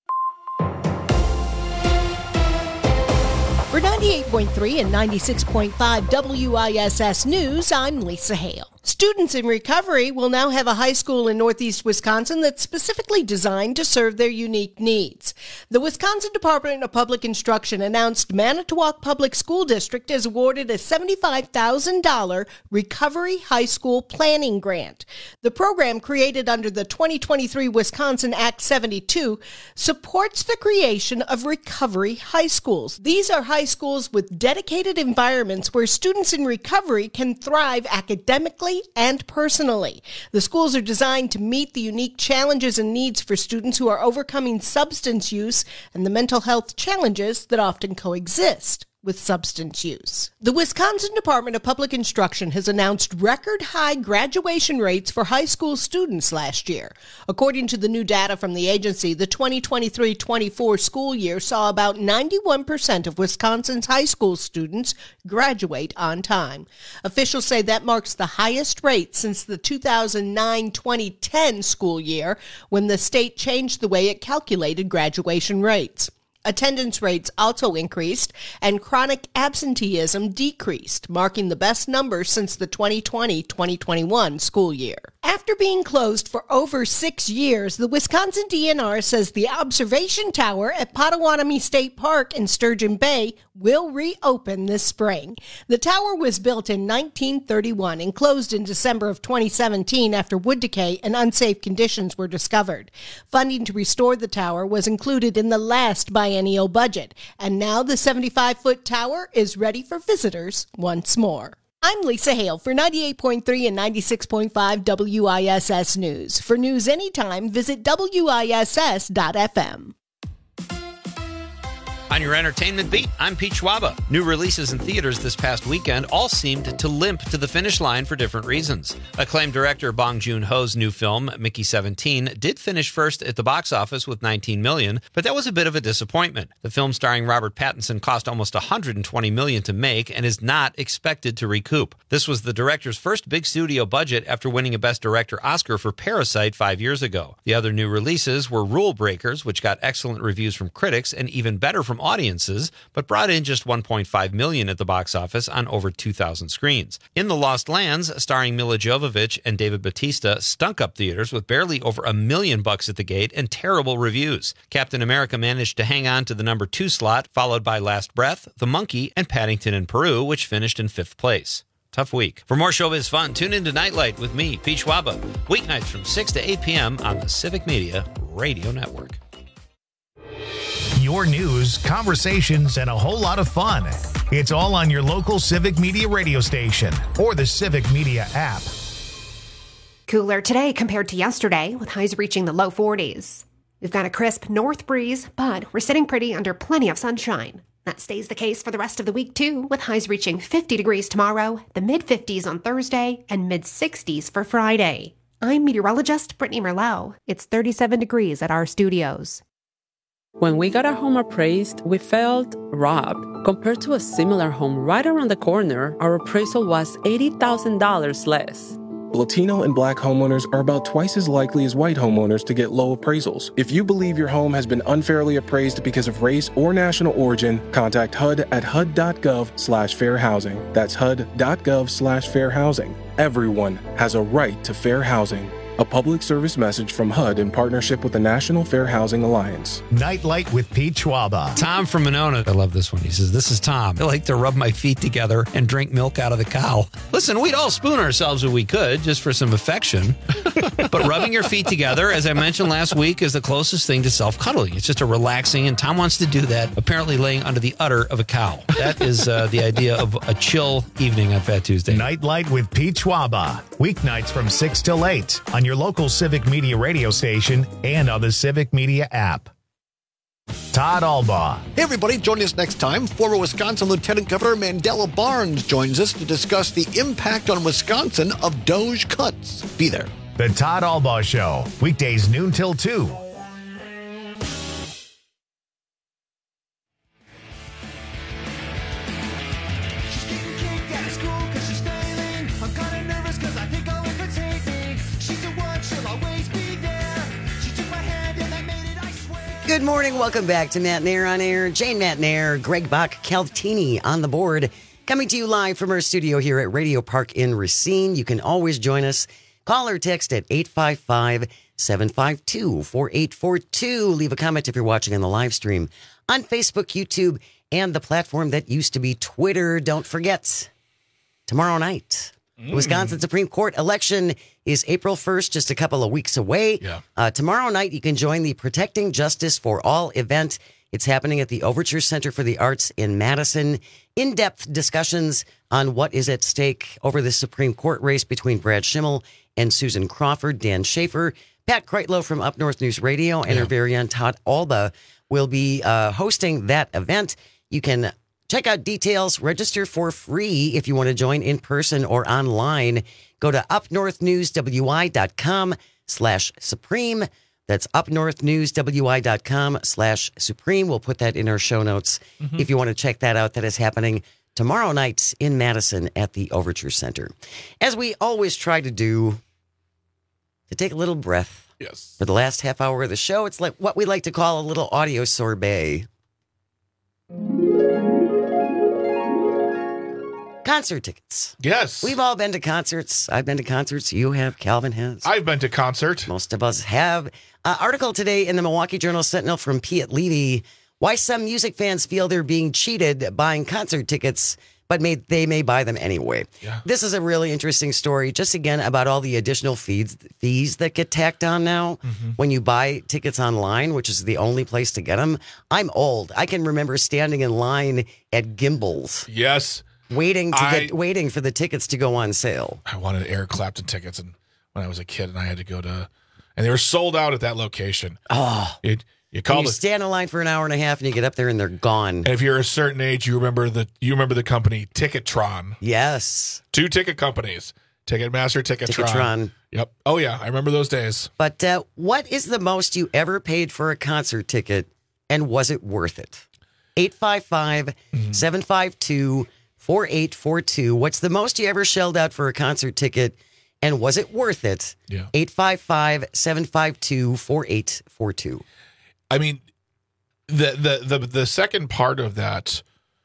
For ninety-eight point three and ninety-six point five W I S S News, I'm Lisa Hale. Students in recovery will now have a high school in northeast Wisconsin that's specifically designed to serve their unique needs. The Wisconsin Department of Public Instruction announced Manitowoc Public School District has awarded a seventy-five thousand dollars Recovery High School Planning Grant. The program, created under the twenty twenty-three Wisconsin Act seventy-two, supports the creation of recovery high schools. These are high schools with dedicated environments where students in recovery can thrive academically and personally. The schools are designed to meet the unique challenges and needs for students who are overcoming substance use and the mental health challenges that often coexist with substance use. The Wisconsin Department of Public Instruction has announced record high graduation rates for high school students last year. According to the new data from the agency, the twenty twenty-three twenty-four school year saw about ninety-one percent of Wisconsin's high school students graduate on time. Officials say that marks the highest rate since the two thousand nine twenty ten school year, when the state changed the way it calculated graduation rates. Attendance rates also increased, and chronic absenteeism decreased, marking the best numbers since the twenty twenty twenty twenty-one school year. After being closed for over six years, the Wisconsin D N R says the observation tower at Potawatomi State Park in Sturgeon Bay will reopen this spring. The tower was built in nineteen thirty-one and closed in December of twenty seventeen after wood decay and unsafe conditions were discovered. Funding to restore the tower was included in the last biennial budget, and now the seventy-five foot tower is ready for visitors once more. I'm Lisa Hale for ninety-eight point three and ninety-six point five W I S S News. For news anytime, visit W I S S dot F M. On your entertainment beat, I'm Pete Schwaba. New releases in theaters this past weekend all seemed to limp to the finish line for different reasons. Acclaimed director Bong Joon-ho's new film, Mickey seventeen, did finish first at the box office with nineteen million dollars, but that was a bit of a disappointment. The film starring Robert Pattinson cost almost one hundred twenty million dollars to make and is not expected to recoup. This was the director's first big studio budget after winning a Best Director Oscar for Parasite five years ago. The other new releases were Rule Breakers, which got excellent reviews from critics and even better from audiences, but brought in just one point five million dollars at the box office on over two thousand screens. In the Lost Lands, starring Mila Jovovich and David Bautista, stunk up theaters with barely over a million bucks at the gate and terrible reviews. Captain America managed to hang on to the number two slot, followed by Last Breath, The Monkey, and Paddington in Peru, which finished in fifth place. Tough week. For more showbiz fun, tune into Nightlight with me, Pete Schwaba, weeknights from six to eight p.m. on the Civic Media Radio Network. Your news, conversations, and a whole lot of fun. It's all on your local Civic Media radio station or the Civic Media app. Cooler today compared to yesterday, with highs reaching the low forties. We've got a crisp north breeze, but we're sitting pretty under plenty of sunshine. That stays the case for the rest of the week, too, with highs reaching fifty degrees tomorrow, the mid-fifties on Thursday, and mid-sixties for Friday. I'm meteorologist Brittany Merlot. It's thirty-seven degrees at our studios. When we got our home appraised, we felt robbed. Compared to a similar home right around the corner, our appraisal was eighty thousand dollars less. Latino and Black homeowners are about twice as likely as white homeowners to get low appraisals. If you believe your home has been unfairly appraised because of race or national origin, contact H U D at H U D dot gov slash fair housing. That's H U D dot gov slash fair housing. Everyone has a right to fair housing. A public service message from H U D in partnership with the National Fair Housing Alliance. Nightlight with Pete Schwaba. Tom from Monona. I love this one. He says, this is Tom. I like to rub my feet together and drink milk out of the cow. Listen, we'd all spoon ourselves if we could, just for some affection. But rubbing your feet together, as I mentioned last week, is the closest thing to self-cuddling. It's just a relaxing, and Tom wants to do that, apparently laying under the udder of a cow. That is uh, the idea of a chill evening on Fat Tuesday. Nightlight with Pete Schwaba. Weeknights from six till eight on your local Civic Media radio station and on the Civic Media app. Todd Albaugh. Hey, everybody, join us next time. Former Wisconsin Lieutenant Governor Mandela Barnes joins us to discuss the impact on Wisconsin of Doge cuts. Be there. The Todd Albaugh Show, weekdays noon till two. She's getting Good morning. Welcome back to Matt Nair on Air. Jane Matt Nair, Greg Bach, Calvatini on the board. Coming to you live from our studio here at Radio Park in Racine. You can always join us. Call or text at eight five five, seven five two, four eight four two. Leave a comment if you're watching on the live stream on Facebook, YouTube, and the platform that used to be Twitter. Don't forget, tomorrow night, the Wisconsin Supreme Court election is April first, just a couple of weeks away. Yeah. Uh, tomorrow night, you can join the Protecting Justice for All event. It's happening at the Overture Center for the Arts in Madison. In-depth discussions on what is at stake over the Supreme Court race between Brad Schimmel and Susan Crawford. Dan Schaefer, Pat Kreitlow from Up North News Radio, and Yeah. her very own Todd Alba will be uh, hosting that event. You can check out details, register for free if you want to join in person or online. Go to upnorthnewswi.com slash supreme. That's upnorthnewswi.com slash supreme. We'll put that in our show notes Mhm. if you want to check that out. That is happening tomorrow night in Madison at the Overture Center. As we always try to do, to take a little breath. Yes. For the last half hour of the show, it's like what we like to call a little audio sorbet. Concert tickets. Yes. We've all been to concerts. I've been to concerts. You have. Calvin has. I've been to concert. Most of us have. Uh, article today in the Milwaukee Journal Sentinel from Piet Levy. Why some music fans feel they're being cheated buying concert tickets, but may, they may buy them anyway. Yeah. This is a really interesting story, just again about all the additional fees fees that get tacked on now Mm-hmm. when you buy tickets online, which is the only place to get them. I'm old. I can remember standing in line at Gimbals. Yes. Waiting to I- get waiting for the tickets to go on sale. I wanted Eric Clapton tickets, and when I was a kid, and I had to go to, and they were sold out at that location. Oh, it, you And call you the, stand in line for an hour and a half, and you get up there, and they're gone. and if you're a certain age, you remember the you remember the company Ticketron. Yes, two ticket companies, Ticketmaster, Ticketron. Ticketron. Yep. Oh yeah, I remember those days. But uh, what is the most you ever paid for a concert ticket, and was it worth it? eight five five, seven five two, four eight four two. What's the most you ever shelled out for a concert ticket, and was it worth it? Yeah. eight five five, seven five two, four eight four two. I mean, the the the the second part of that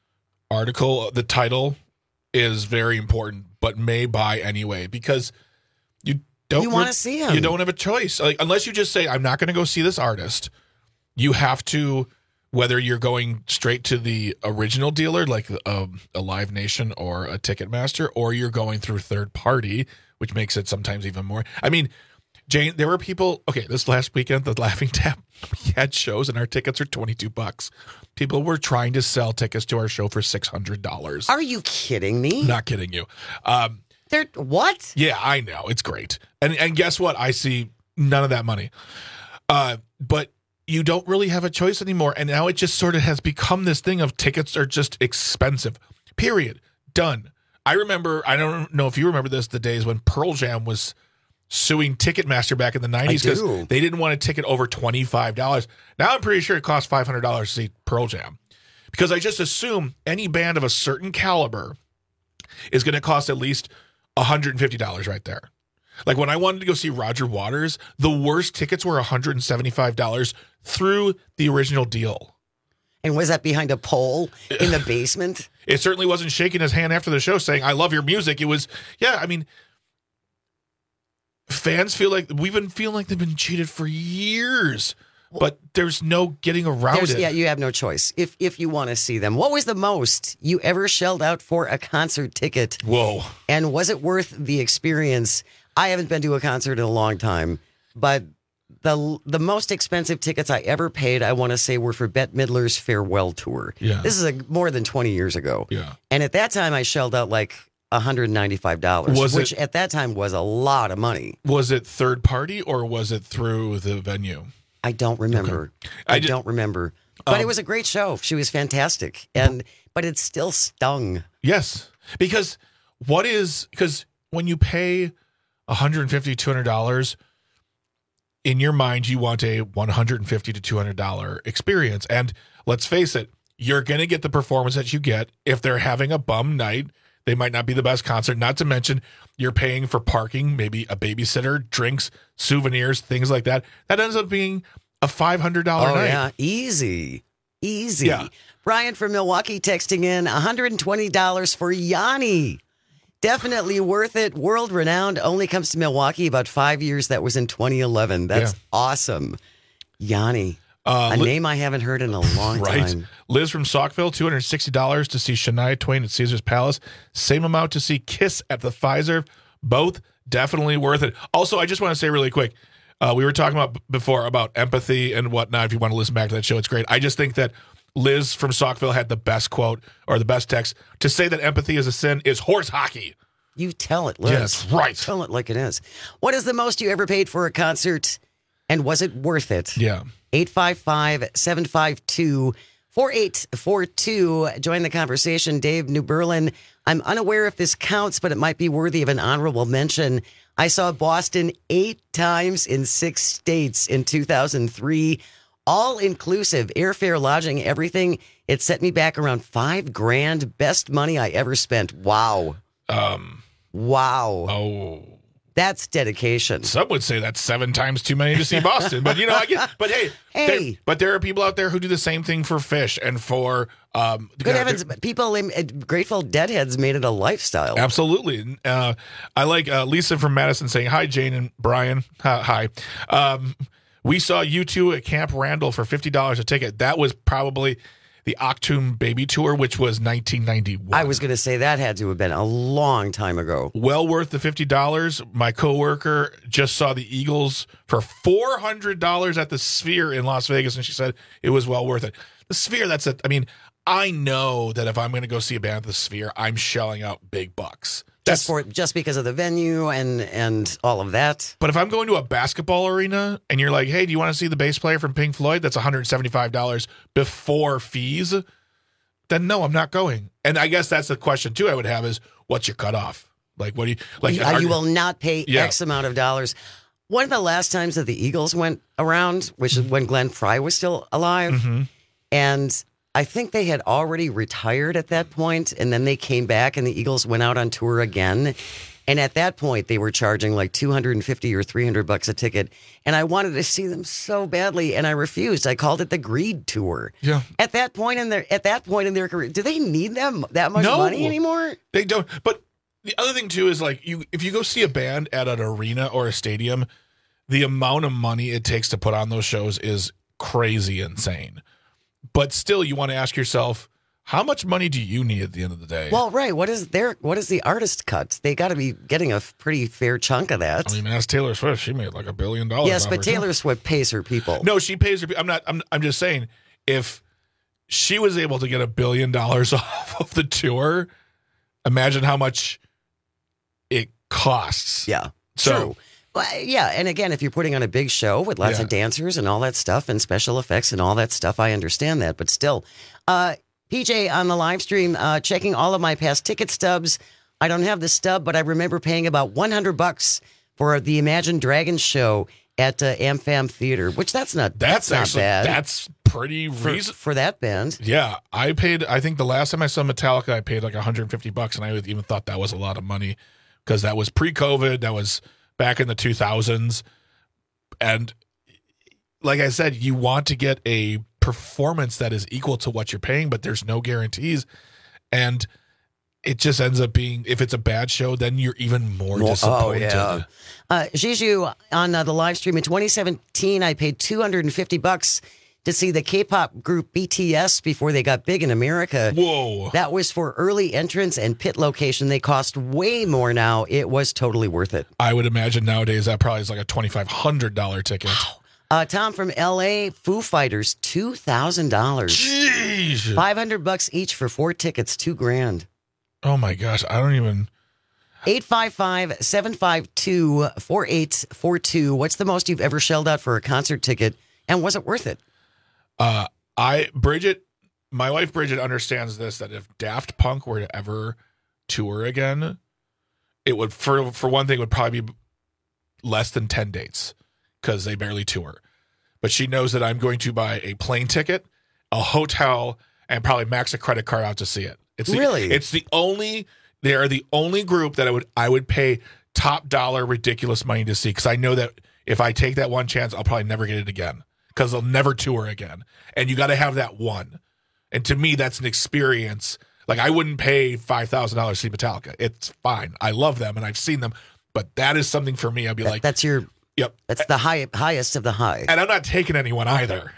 article, the title is very important, but may buy anyway because you don't You wanna re- see 'em. You don't have a choice, like unless you just say, "I'm not going to go see this artist." You have to, whether you're going straight to the original dealer, like a, a Live Nation or a Ticketmaster, or you're going through third party, which makes it sometimes even more. I mean, Jane, there were people, okay, this last weekend, the Laughing Tap, we had shows and our tickets are twenty-two bucks. People were trying to sell tickets to our show for six hundred dollars. Are you kidding me? Not kidding you. Um, They're what? yeah, I know. It's great. And and guess what? I see none of that money. Uh, but you don't really have a choice anymore. And now it just sort of has become this thing of tickets are just expensive. Period. Done. I remember, I don't know if you remember this, the days when Pearl Jam was suing Ticketmaster back in the nineties because do. they didn't want a ticket over twenty-five dollars. Now I'm pretty sure it costs five hundred dollars to see Pearl Jam because I just assume any band of a certain caliber is going to cost at least one hundred fifty dollars right there. Like when I wanted to go see Roger Waters, the worst tickets were one hundred seventy-five dollars through the original deal. And was that behind a pole in the basement? It certainly wasn't shaking his hand after the show saying, "I love your music." It was, yeah, I mean, fans feel like we've been feeling like they've been cheated for years, but there's no getting around There's- it. Yeah, you have no choice if if you want to see them. What was the most you ever shelled out for a concert ticket? Whoa. And was it worth the experience? I haven't been to a concert in a long time, but the the most expensive tickets I ever paid, I want to say, were for Bette Midler's farewell tour. Yeah. This is a, more than twenty years ago. Yeah. And at that time, I shelled out like one hundred ninety-five dollars, Was which it- at that time was a lot of money. Was it third party or was it through the venue? I don't remember. I I, did- don't remember. But Um, it was a great show. She was fantastic. And but it still stung. Yes, because what is because when you pay one hundred fifty dollars, two hundred dollars, in your mind you want a one hundred fifty to two hundred dollars experience. And let's face it, you're going to get the performance that you get. If they're having a bum night, they might not be the best concert. Not to mention you're paying for parking, maybe a babysitter, drinks, souvenirs, things like that. That ends up being a five hundred dollars oh, night. yeah, easy, easy. Yeah. Brian from Milwaukee texting in one hundred twenty dollars for Yanni. Definitely worth it. World renowned. Only comes to Milwaukee about five years. That was in twenty eleven. That's Yeah. awesome. Yanni. Uh, a Li- name I haven't heard in a long Right. time. Liz from Saukville, two hundred sixty dollars to see Shania Twain at Caesar's Palace. Same amount to see Kiss at the Pfizer. Both definitely worth it. Also, I just want to say really quick, uh, we were talking about b- before about empathy and whatnot. If you want to listen back to that show, it's great. I just think that Liz from Saukville had the best quote or the best text. To say that empathy is a sin is horse hockey. You tell it, Liz. Yes, right. Tell it like it is. What is the most you ever paid for a concert, and was it worth it? Yeah. eight five five, seven five two, four eight four two. Join the conversation. Dave, New Berlin. I'm unaware if this counts, but it might be worthy of an honorable mention. I saw Boston eight times in six states in two thousand three. All inclusive, airfare, lodging, everything. It set me back around five grand. Best money I ever spent. Wow. Um. Wow. Oh. That's dedication. Some would say that's seven times too many to see Boston, but you know, I get. But hey, Hey. there- but there are people out there who do the same thing for Fish and for um. Good uh, heavens, people, in, uh, Grateful Deadheads made it a lifestyle. Absolutely. Uh, I like uh, Lisa from Madison saying, hi, Jane and Brian. Hi. hi. Um, we saw you two at Camp Randall for fifty dollars a ticket. That was probably the Octoon Baby Tour, which was nineteen ninety-one. I was going to say that had to have been a long time ago. Well worth the fifty dollars. My coworker just saw the Eagles for four hundred dollars at the Sphere in Las Vegas, and she said it was well worth it. The Sphere, that's it. I mean, I know that if I'm going to go see a band at the Sphere, I'm shelling out big bucks. Just for just because of the venue and and all of that. But if I'm going to a basketball arena and you're like, hey, do you want to see the bass player from Pink Floyd? That's one hundred seventy-five dollars before fees. Then no, I'm not going. And I guess that's the question too I would have is, what's your cutoff? Like, what do you like? you, are- you will not pay Yeah. X amount of dollars. One of the last times that the Eagles went around, which is when Glenn Fry was still alive, Mhm. and I think they had already retired at that point, and then they came back, and the Eagles went out on tour again. And at that point, they were charging like two hundred fifty or three hundred bucks a ticket. And I wanted to see them so badly, and I refused. I called it the Greed Tour. Yeah. At that point in their at that point in their career, do they need them that much No. money anymore? They don't. But the other thing too is like you, if you go see a band at an arena or a stadium, the amount of money it takes to put on those shows is crazy insane. But still, you want to ask yourself, how much money do you need at the end of the day? Well, right. What is their what is the artist cut? They got to be getting a pretty fair chunk of that. I mean, ask Taylor Swift. She made like a billion dollars. Yes, off but her Taylor tour. Swift pays her people. No, she pays her. I'm not. I'm. I'm just saying, if she was able to get a billion dollars off of the tour, imagine how much it costs. Yeah. So. True. Well, yeah, and again, if you're putting on a big show with lots Yeah. of dancers and all that stuff and special effects and all that stuff, I understand that. But still, uh, P J on the live stream, uh, checking all of my past ticket stubs. I don't have the stub, but I remember paying about one hundred bucks for the Imagine Dragons show at uh, AmFam Theater, which that's not That's, that's, actually not bad. that's pretty for, reasonable for that band. Yeah, I paid. I think the last time I saw Metallica, I paid like one hundred fifty bucks, and I even thought that was a lot of money because that was pre-COVID. That was back in the two thousands, and like I said, you want to get a performance that is equal to what you're paying, but there's no guarantees, and it just ends up being, if it's a bad show, then you're even more Well, disappointed. Oh, yeah. Uh, Jiju, on uh, the live stream in twenty seventeen, I paid two hundred fifty bucks to see the K-pop group B T S before they got big in America. Whoa. That was for early entrance and pit location. They cost way more now. It was totally worth it. I would imagine nowadays that probably is like a twenty-five hundred dollars ticket. Uh, Tom from L A, Foo Fighters, two thousand dollars. Jeez. five hundred bucks each for four tickets, two grand. Oh my gosh, I don't even... eight five five, seven five two, four eight four two. What's the most you've ever shelled out for a concert ticket, and was it worth it? Uh, I Bridget, my wife Bridget understands this, that if Daft Punk were to ever tour again, it would, for for one thing, it would probably be less than ten dates because they barely tour. But she knows that I'm going to buy a plane ticket, a hotel, and probably max a credit card out to see it. It's the, Really? It's the only. They are the only group that I would I would pay top dollar ridiculous money to see because I know that if I take that one chance, I'll probably never get it again. because they'll never tour again. And you got to have that one. And to me, that's an experience. Like, I wouldn't pay five thousand dollars to see Metallica. It's fine. I love them, and I've seen them. But that is something for me. I'd be that, like... That's your... Yep. That's the high, highest of the high. And I'm not taking anyone either.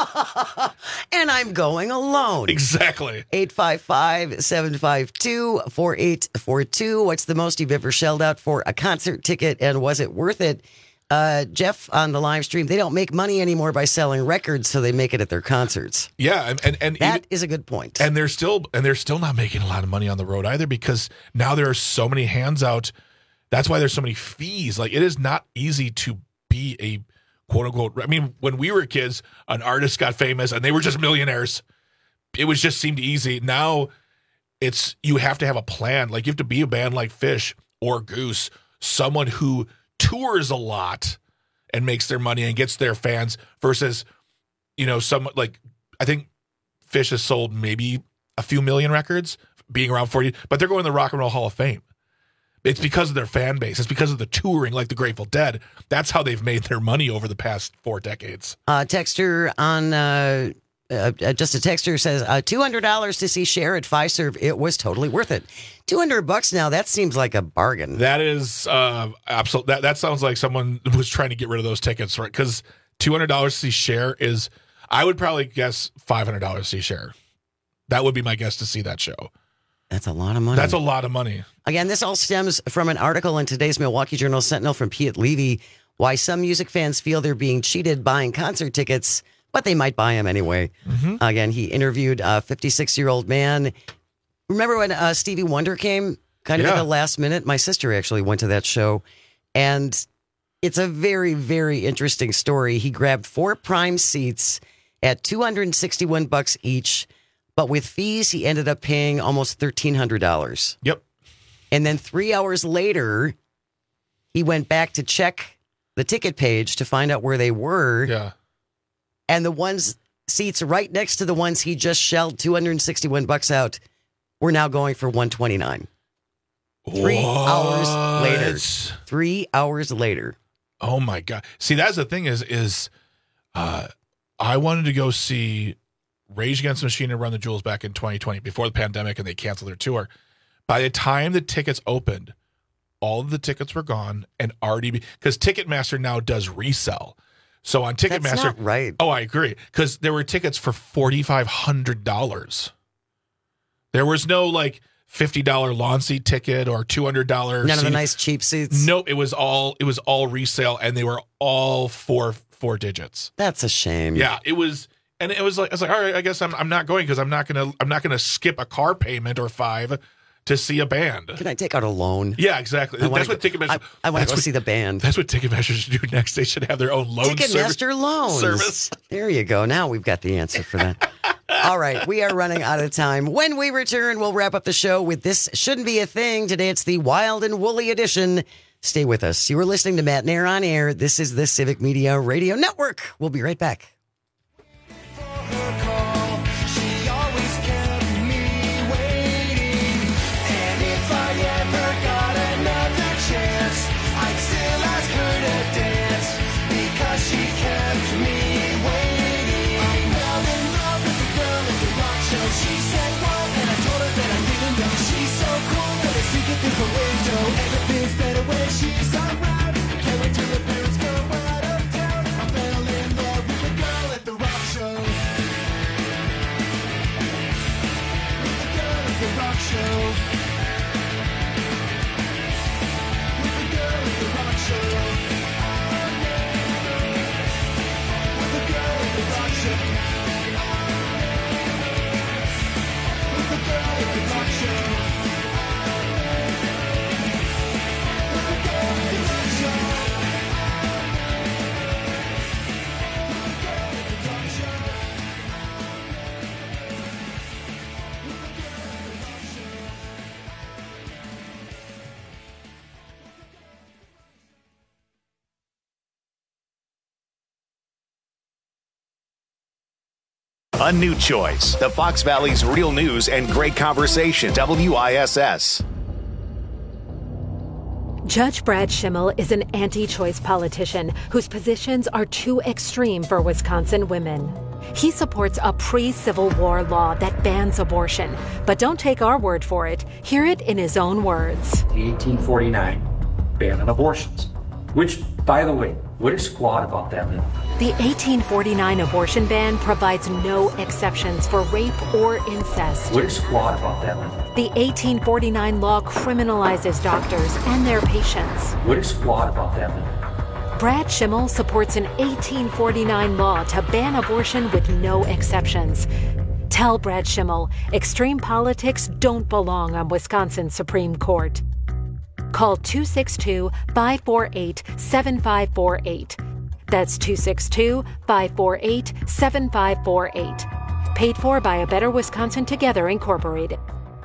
And I'm going alone. Exactly. eight five five, seven five two, four eight four two. What's the most you've ever shelled out for a concert ticket, and was it worth it? Uh, Jeff on the live stream, they don't make money anymore by selling records, so they make it at their concerts. Yeah, and and, and that even, is a good point. And they're still and they're still not making a lot of money on the road either, because now there are so many hands out. That's why there's so many fees. Like, it is not easy to be a quote unquote. I mean, when we were kids, an artist got famous and they were just millionaires. It was just seemed easy. Now it's, you have to have a plan. Like, you have to be a band like Fish or Goose, someone who tours a lot and makes their money and gets their fans, versus, you know, some, like, I think Fish has sold maybe a few million records being around for you, but they're going to the Rock and Roll Hall of Fame. It's because of their fan base. It's because of the touring, like the Grateful Dead. That's how they've made their money over the past four decades. Uh, texter on, uh, uh, just a texter says, uh, two hundred dollars to see Cher at Fiserv. It was totally worth it. two hundred bucks now, that seems like a bargain. That is, uh, absolute. That, that sounds like someone was trying to get rid of those tickets, right? Because two hundred dollars to see Cher is, I would probably guess five hundred dollars to see Cher. That would be my guess to see that show. That's a lot of money. That's a lot of money. Again, this all stems from an article in today's Milwaukee Journal Sentinel from Piet Levy, why some music fans feel they're being cheated buying concert tickets, but they might buy them anyway. Mm-hmm. Again, he interviewed a fifty-six-year-old man. Remember when uh, Stevie Wonder came kind of Yeah. at the last minute? My sister actually went to that show, and it's a very, very interesting story. He grabbed four prime seats at two hundred sixty-one bucks each. But with fees, he ended up paying almost thirteen hundred dollars. Yep. And then three hours later, he went back to check the ticket page to find out where they were. Yeah. And the ones seats right next to the ones he just shelled two hundred sixty-one bucks out were now going for one twenty-nine. Three What? hours later. Three hours later. Oh my God. See, that's the thing is, is uh, I wanted to go see Rage Against the Machine and Run the Jewels back in twenty twenty before the pandemic, and they canceled their tour. By the time the tickets opened, all of the tickets were gone, and already, because Ticketmaster now does resell. So on Ticketmaster, That's not right. Oh, I agree, because there were tickets for forty-five hundred dollars. There was no like fifty dollar lawn seat ticket or two hundred dollars. None seat. of the nice cheap seats. Nope, it was all it was all resale, and they were all four four digits. That's a shame. Yeah, it was. And it was like, I was like, all right, I guess I'm I'm not going because I'm not gonna I'm not gonna skip a car payment or five to see a band. Can I take out a loan? Yeah, exactly. I That's wanna what Ticketmaster. I, I want that's to go what- see the band. That's what Ticketmaster should do next. They should have their own loan service. Ticketmaster loans. service. There you go. Now we've got the answer for that. All right, we are running out of time. When we return, we'll wrap up the show with This Shouldn't Be a Thing. Today it's the Wild and Woolly edition. Stay with us. You are listening to Matt Nair on Air. This is the Civic Media Radio Network. We'll be right back. She always kept me waiting, and if I ever got another chance, I'd still ask her to dance because she kept me waiting. I fell in love with the girl at the rock show. She said what, and I told her that I didn't know. She's so cool that I sneak it through the window. Everything's better when she's around. Can't wait till the parents go out of town. I fell in love with the girl at the rock show. The rock show. With the girl at the rock show. With the girl at the rock show. With the girl at the rock show. With the girl at the rock show. With the girl at the rock show. A new choice. The Fox Valley's real news and great conversation. W I S S. Judge Brad Schimmel is an anti-choice politician whose positions are too extreme for Wisconsin women. He supports a pre-Civil War law that bans abortion. But don't take our word for it. Hear it in his own words. The eighteen forty-nine ban on abortions, which, by the way, what is squat about that? The eighteen forty-nine abortion ban provides no exceptions for rape or incest. What is squat about that? The eighteen forty-nine law criminalizes doctors and their patients. What is squat about that? Brad Schimmel supports an eighteen forty-nine law to ban abortion with no exceptions. Tell Brad Schimmel, extreme politics don't belong on Wisconsin's Supreme Court. Call two six two, five four eight, seven five four eight. That's two six two, five four eight, seven five four eight. Paid for by A Better Wisconsin Together, Incorporated.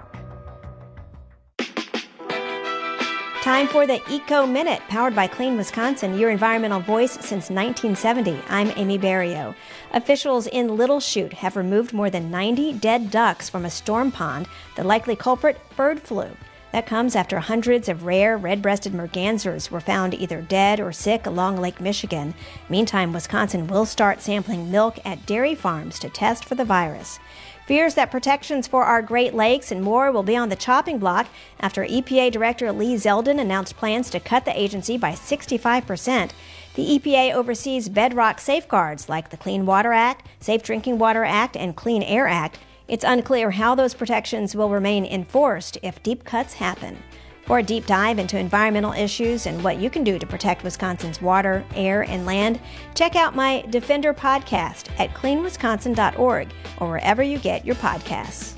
Time for the Eco Minute, powered by Clean Wisconsin, your environmental voice since nineteen seventy. I'm Amy Barrio. Officials in Little Chute have removed more than ninety dead ducks from a storm pond. The likely culprit, bird flu. That comes after hundreds of rare red-breasted mergansers were found either dead or sick along Lake Michigan. Meantime, Wisconsin will start sampling milk at dairy farms to test for the virus. Fears that protections for our Great Lakes and more will be on the chopping block after E P A Director Lee Zeldin announced plans to cut the agency by sixty-five percent. The E P A oversees bedrock safeguards like the Clean Water Act, Safe Drinking Water Act, and Clean Air Act. It's unclear how those protections will remain enforced if deep cuts happen. For a deep dive into environmental issues and what you can do to protect Wisconsin's water, air, and land, check out my Defender podcast at clean wisconsin dot org or wherever you get your podcasts.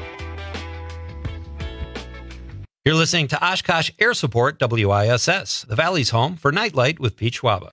You're listening to Oshkosh Air Support W I S S, the Valley's home for Nightlight with Pete Schwaba.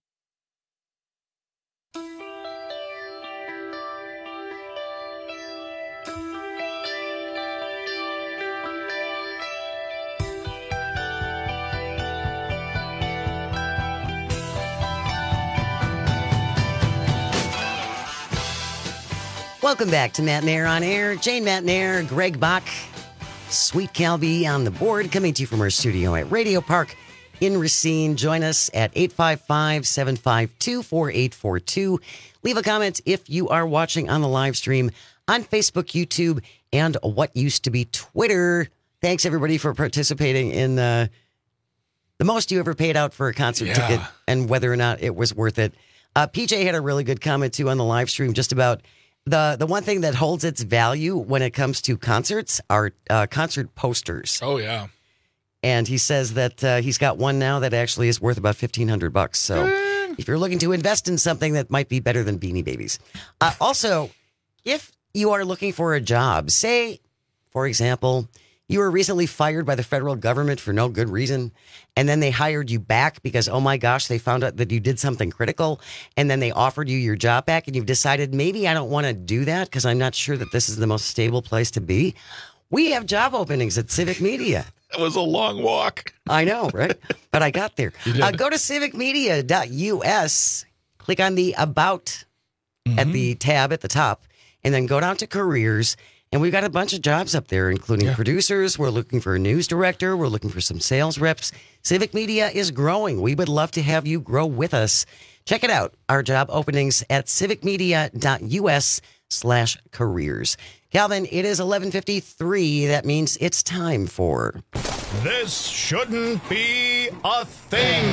Welcome back to Matt and Air on Air. Jane Matt and Air, Greg Bach, Sweet Calby on the board, coming to you from our studio at Radio Park in Racine. Join us at eight five five, seven five two, four eight four two. Leave a comment if you are watching on the live stream on Facebook, YouTube, and what used to be Twitter. Thanks, everybody, for participating in uh, the most you ever paid out for a concert Yeah. ticket and whether or not it was worth it. Uh, P J had a really good comment, too, on the live stream just about The the one thing that holds its value when it comes to concerts are uh, concert posters. Oh, yeah. And he says that uh, he's got one now that actually is worth about fifteen hundred bucks. So if you're looking to invest in something that might be better than Beanie Babies. Uh, also, if you are looking for a job, say, for example, you were recently fired by the federal government for no good reason, and then they hired you back because, oh my gosh, they found out that you did something critical, and then they offered you your job back, and you've decided, maybe I don't want to do that because I'm not sure that this is the most stable place to be. We have job openings at Civic Media. That was a long walk. I know, right? But I got there. You did. Uh, go to civic media dot U S, click on the About Mm-hmm. at the tab at the top, and then go down to Careers. And we've got a bunch of jobs up there, including Yeah. producers. We're looking for a news director. We're looking for some sales reps. Civic Media is growing. We would love to have you grow with us. Check it out. Our job openings at civic media dot U S slash careers. Calvin, it is eleven fifty-three. That means it's time for... This shouldn't be a thing.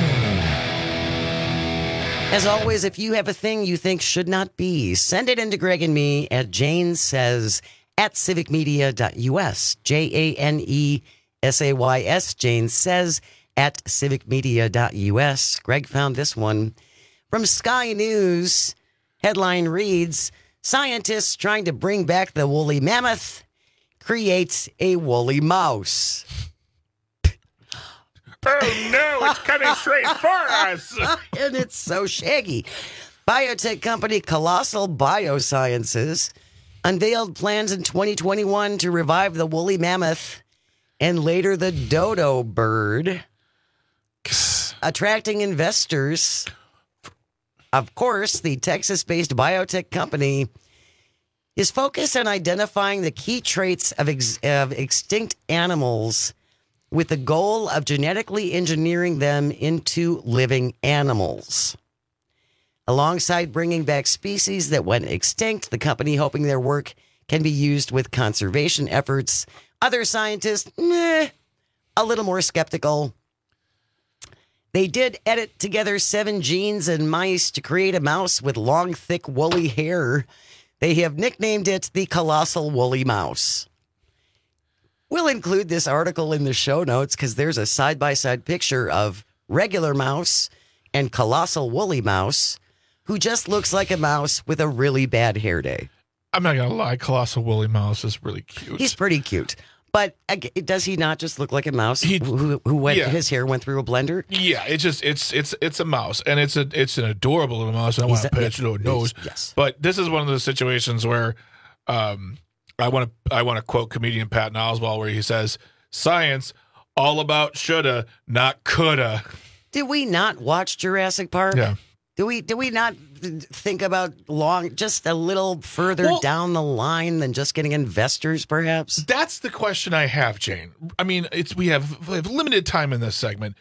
As always, if you have a thing you think should not be, send it in to Greg and me at Jane Says at civic media dot U S. J A N E S A Y S. Jane Says at civic media dot U S. Greg found this one from Sky News. Headline reads, scientists trying to bring back the woolly mammoth creates a woolly mouse. Oh, no, it's coming straight for us. And it's so shaggy. Biotech company Colossal Biosciences unveiled plans in twenty twenty-one to revive the woolly mammoth and later the dodo bird, attracting investors. Of course, the Texas-based biotech company is focused on identifying the key traits of, ex- of extinct animals with the goal of genetically engineering them into living animals. Alongside bringing back species that went extinct, the company hoping their work can be used with conservation efforts. Other scientists, meh, a little more skeptical. They did edit together seven genes in mice to create a mouse with long, thick, woolly hair. They have nicknamed it the colossal woolly mouse. We'll include this article in the show notes because there's a side-by-side picture of regular mouse and colossal woolly mouse who just looks like a mouse with a really bad hair day. I'm not going to lie. Colossal woolly mouse is really cute. He's pretty cute. But uh, does he not just look like a mouse he, who, who went, yeah. his hair went through a blender? Yeah, it's just it's it's it's a mouse, and it's a it's an adorable little mouse. And I want to pet its little nose. Yes, but this is one of those situations where um, I want to I want to quote comedian Patton Oswalt, where he says, "Science all about shoulda, not coulda." Did we not watch Jurassic Park? Yeah. Do we do we not think about long, just a little further well, down the line than just getting investors, perhaps? That's the question I have, Jane. I mean, it's we have, we have limited time in this segment.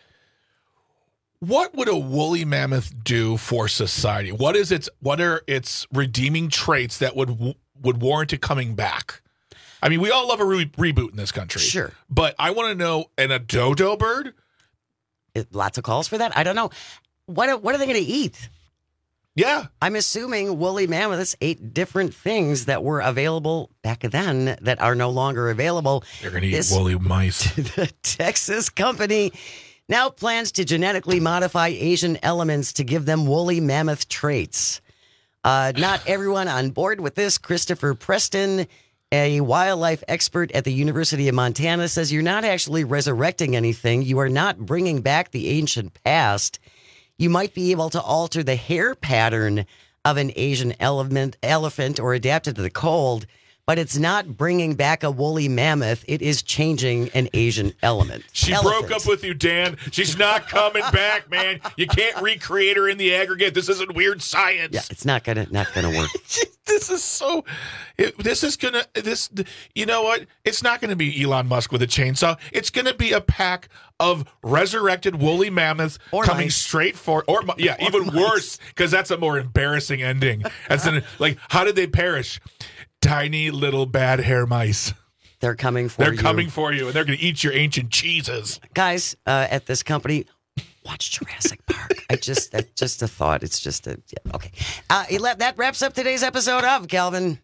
What would a woolly mammoth do for society? What is its what are its redeeming traits that would would warrant it coming back? I mean, we all love a re- reboot in this country. Sure. But I want to know, and a dodo bird? It, lots of calls for that? I don't know. What, what are they going to eat? Yeah. I'm assuming woolly mammoths ate different things that were available back then that are no longer available. They're going to eat This- woolly mice. The Texas company now plans to genetically modify Asian elements to give them woolly mammoth traits. Uh, not everyone on board with this. Christopher Preston, a wildlife expert at the University of Montana, says you're not actually resurrecting anything. You are not bringing back the ancient past. You might be able to alter the hair pattern of an Asian element, elephant or adapt it to the cold, but it's not bringing back a woolly mammoth. It is changing an Asian element. She Elephant. broke up with you, Dan. She's not coming back, man. You can't recreate her in the aggregate. This isn't weird science. Yeah, it's not gonna not gonna work. This is so. It, this is gonna. This. You know what? It's not gonna be Elon Musk with a chainsaw. It's gonna be a pack of resurrected woolly mammoths Or coming mice. straight for. Or mi- yeah, Or even mice. worse, because that's a more embarrassing ending. That's an, like, how did they perish? Tiny little bad hair mice. They're coming for They're you. coming for you, and they're going to eat your ancient cheeses. Guys, uh, at this company, watch Jurassic Park. I just, that's just a thought. It's just a, yeah, okay. Uh, ele- that wraps up today's episode of Calvin.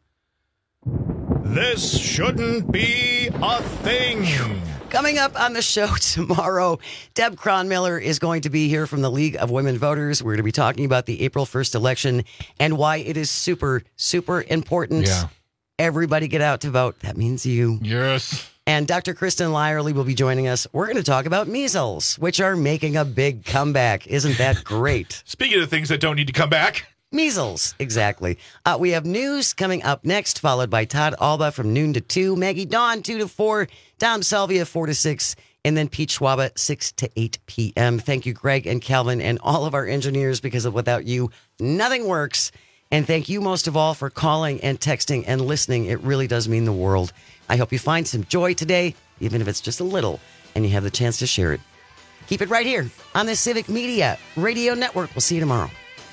This shouldn't be a thing. Coming up on the show tomorrow, Deb Cronmiller is going to be here from the League of Women Voters. We're going to be talking about the April first election and why it is super, super important. Yeah. Everybody get out to vote. That means you. Yes. And Doctor Kristen Lyerly will be joining us. We're going to talk about measles, which are making a big comeback. Isn't that great? Speaking of things that don't need to come back. Measles, exactly. Uh, we have news coming up next, followed by Todd Alba from noon to two, Maggie Dawn two to four, Dom Salvia four to six, and then Pete Schwaba six to eight p.m. Thank you, Greg and Calvin, and all of our engineers, because of without you, nothing works. And thank you most of all for calling and texting and listening. It really does mean the world. I hope you find some joy today, even if it's just a little, and you have the chance to share it. Keep it right here on the Civic Media Radio Network. We'll see you tomorrow.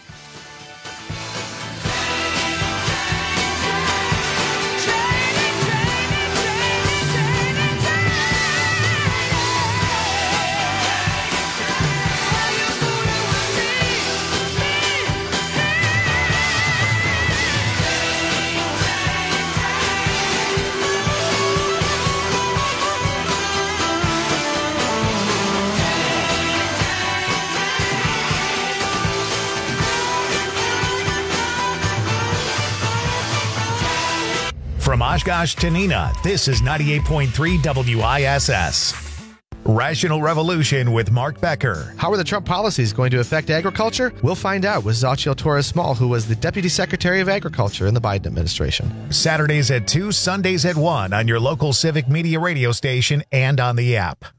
From Oshkosh to Neenah, this is ninety-eight point three W I S S. Rational Revolution with Mark Becker. How are the Trump policies going to affect agriculture? We'll find out with Xochitl Torres-Small, who was the Deputy Secretary of Agriculture in the Biden administration. Saturdays at two, Sundays at one on your local Civic Media radio station and on the app.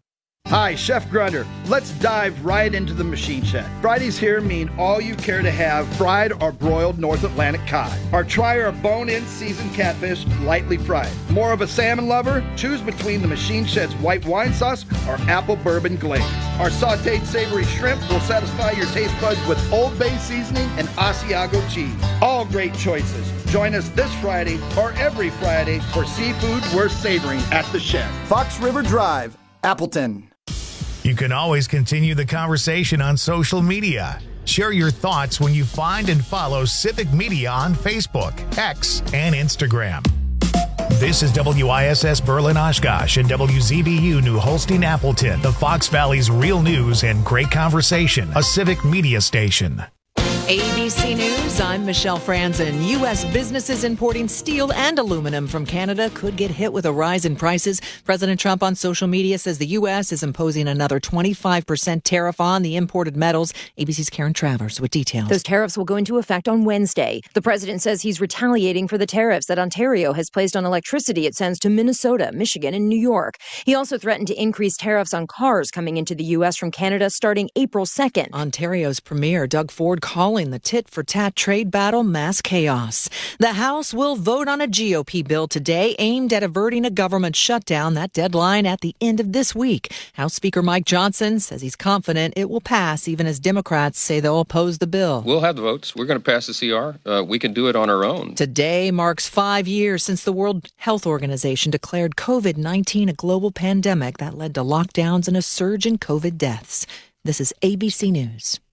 Hi, Chef Grunder. Let's dive right into the Machine Shed. Fridays here mean all you care to have fried or broiled North Atlantic cod. Or try our bone-in seasoned catfish lightly fried. More of a salmon lover? Choose between the Machine Shed's white wine sauce or apple bourbon glaze. Our sauteed savory shrimp will satisfy your taste buds with Old Bay seasoning and Asiago cheese. All great choices. Join us this Friday or every Friday for seafood worth savoring at the Shed. Fox River Drive, Appleton. You can always continue the conversation on social media. Share your thoughts when you find and follow Civic Media on Facebook, X, and Instagram. This is W I S S Berlin Oshkosh and W Z B U New Holstein Appleton, the Fox Valley's real news and great conversation, a Civic Media station. A B C News, I'm Michelle Franzen. U S businesses importing steel and aluminum from Canada could get hit with a rise in prices. President Trump on social media says the U S is imposing another twenty-five percent tariff on the imported metals. A B C's Karen Travers with details. Those tariffs will go into effect on Wednesday. The president says he's retaliating for the tariffs that Ontario has placed on electricity it sends to Minnesota, Michigan, and New York. He also threatened to increase tariffs on cars coming into the U S from Canada starting April second. Ontario's Premier Doug Ford calling the tit-for-tat trade battle mass chaos. The House will vote on a G O P bill today aimed at averting a government shutdown. That deadline at the end of this week. House Speaker Mike Johnson says he's confident it will pass, even as Democrats say they'll oppose the bill. We'll have the votes. We're going to pass the C R. Uh, we can do it on our own. Today marks five years since the World Health Organization declared COVID nineteen a global pandemic that led to lockdowns and a surge in COVID deaths. This is A B C News.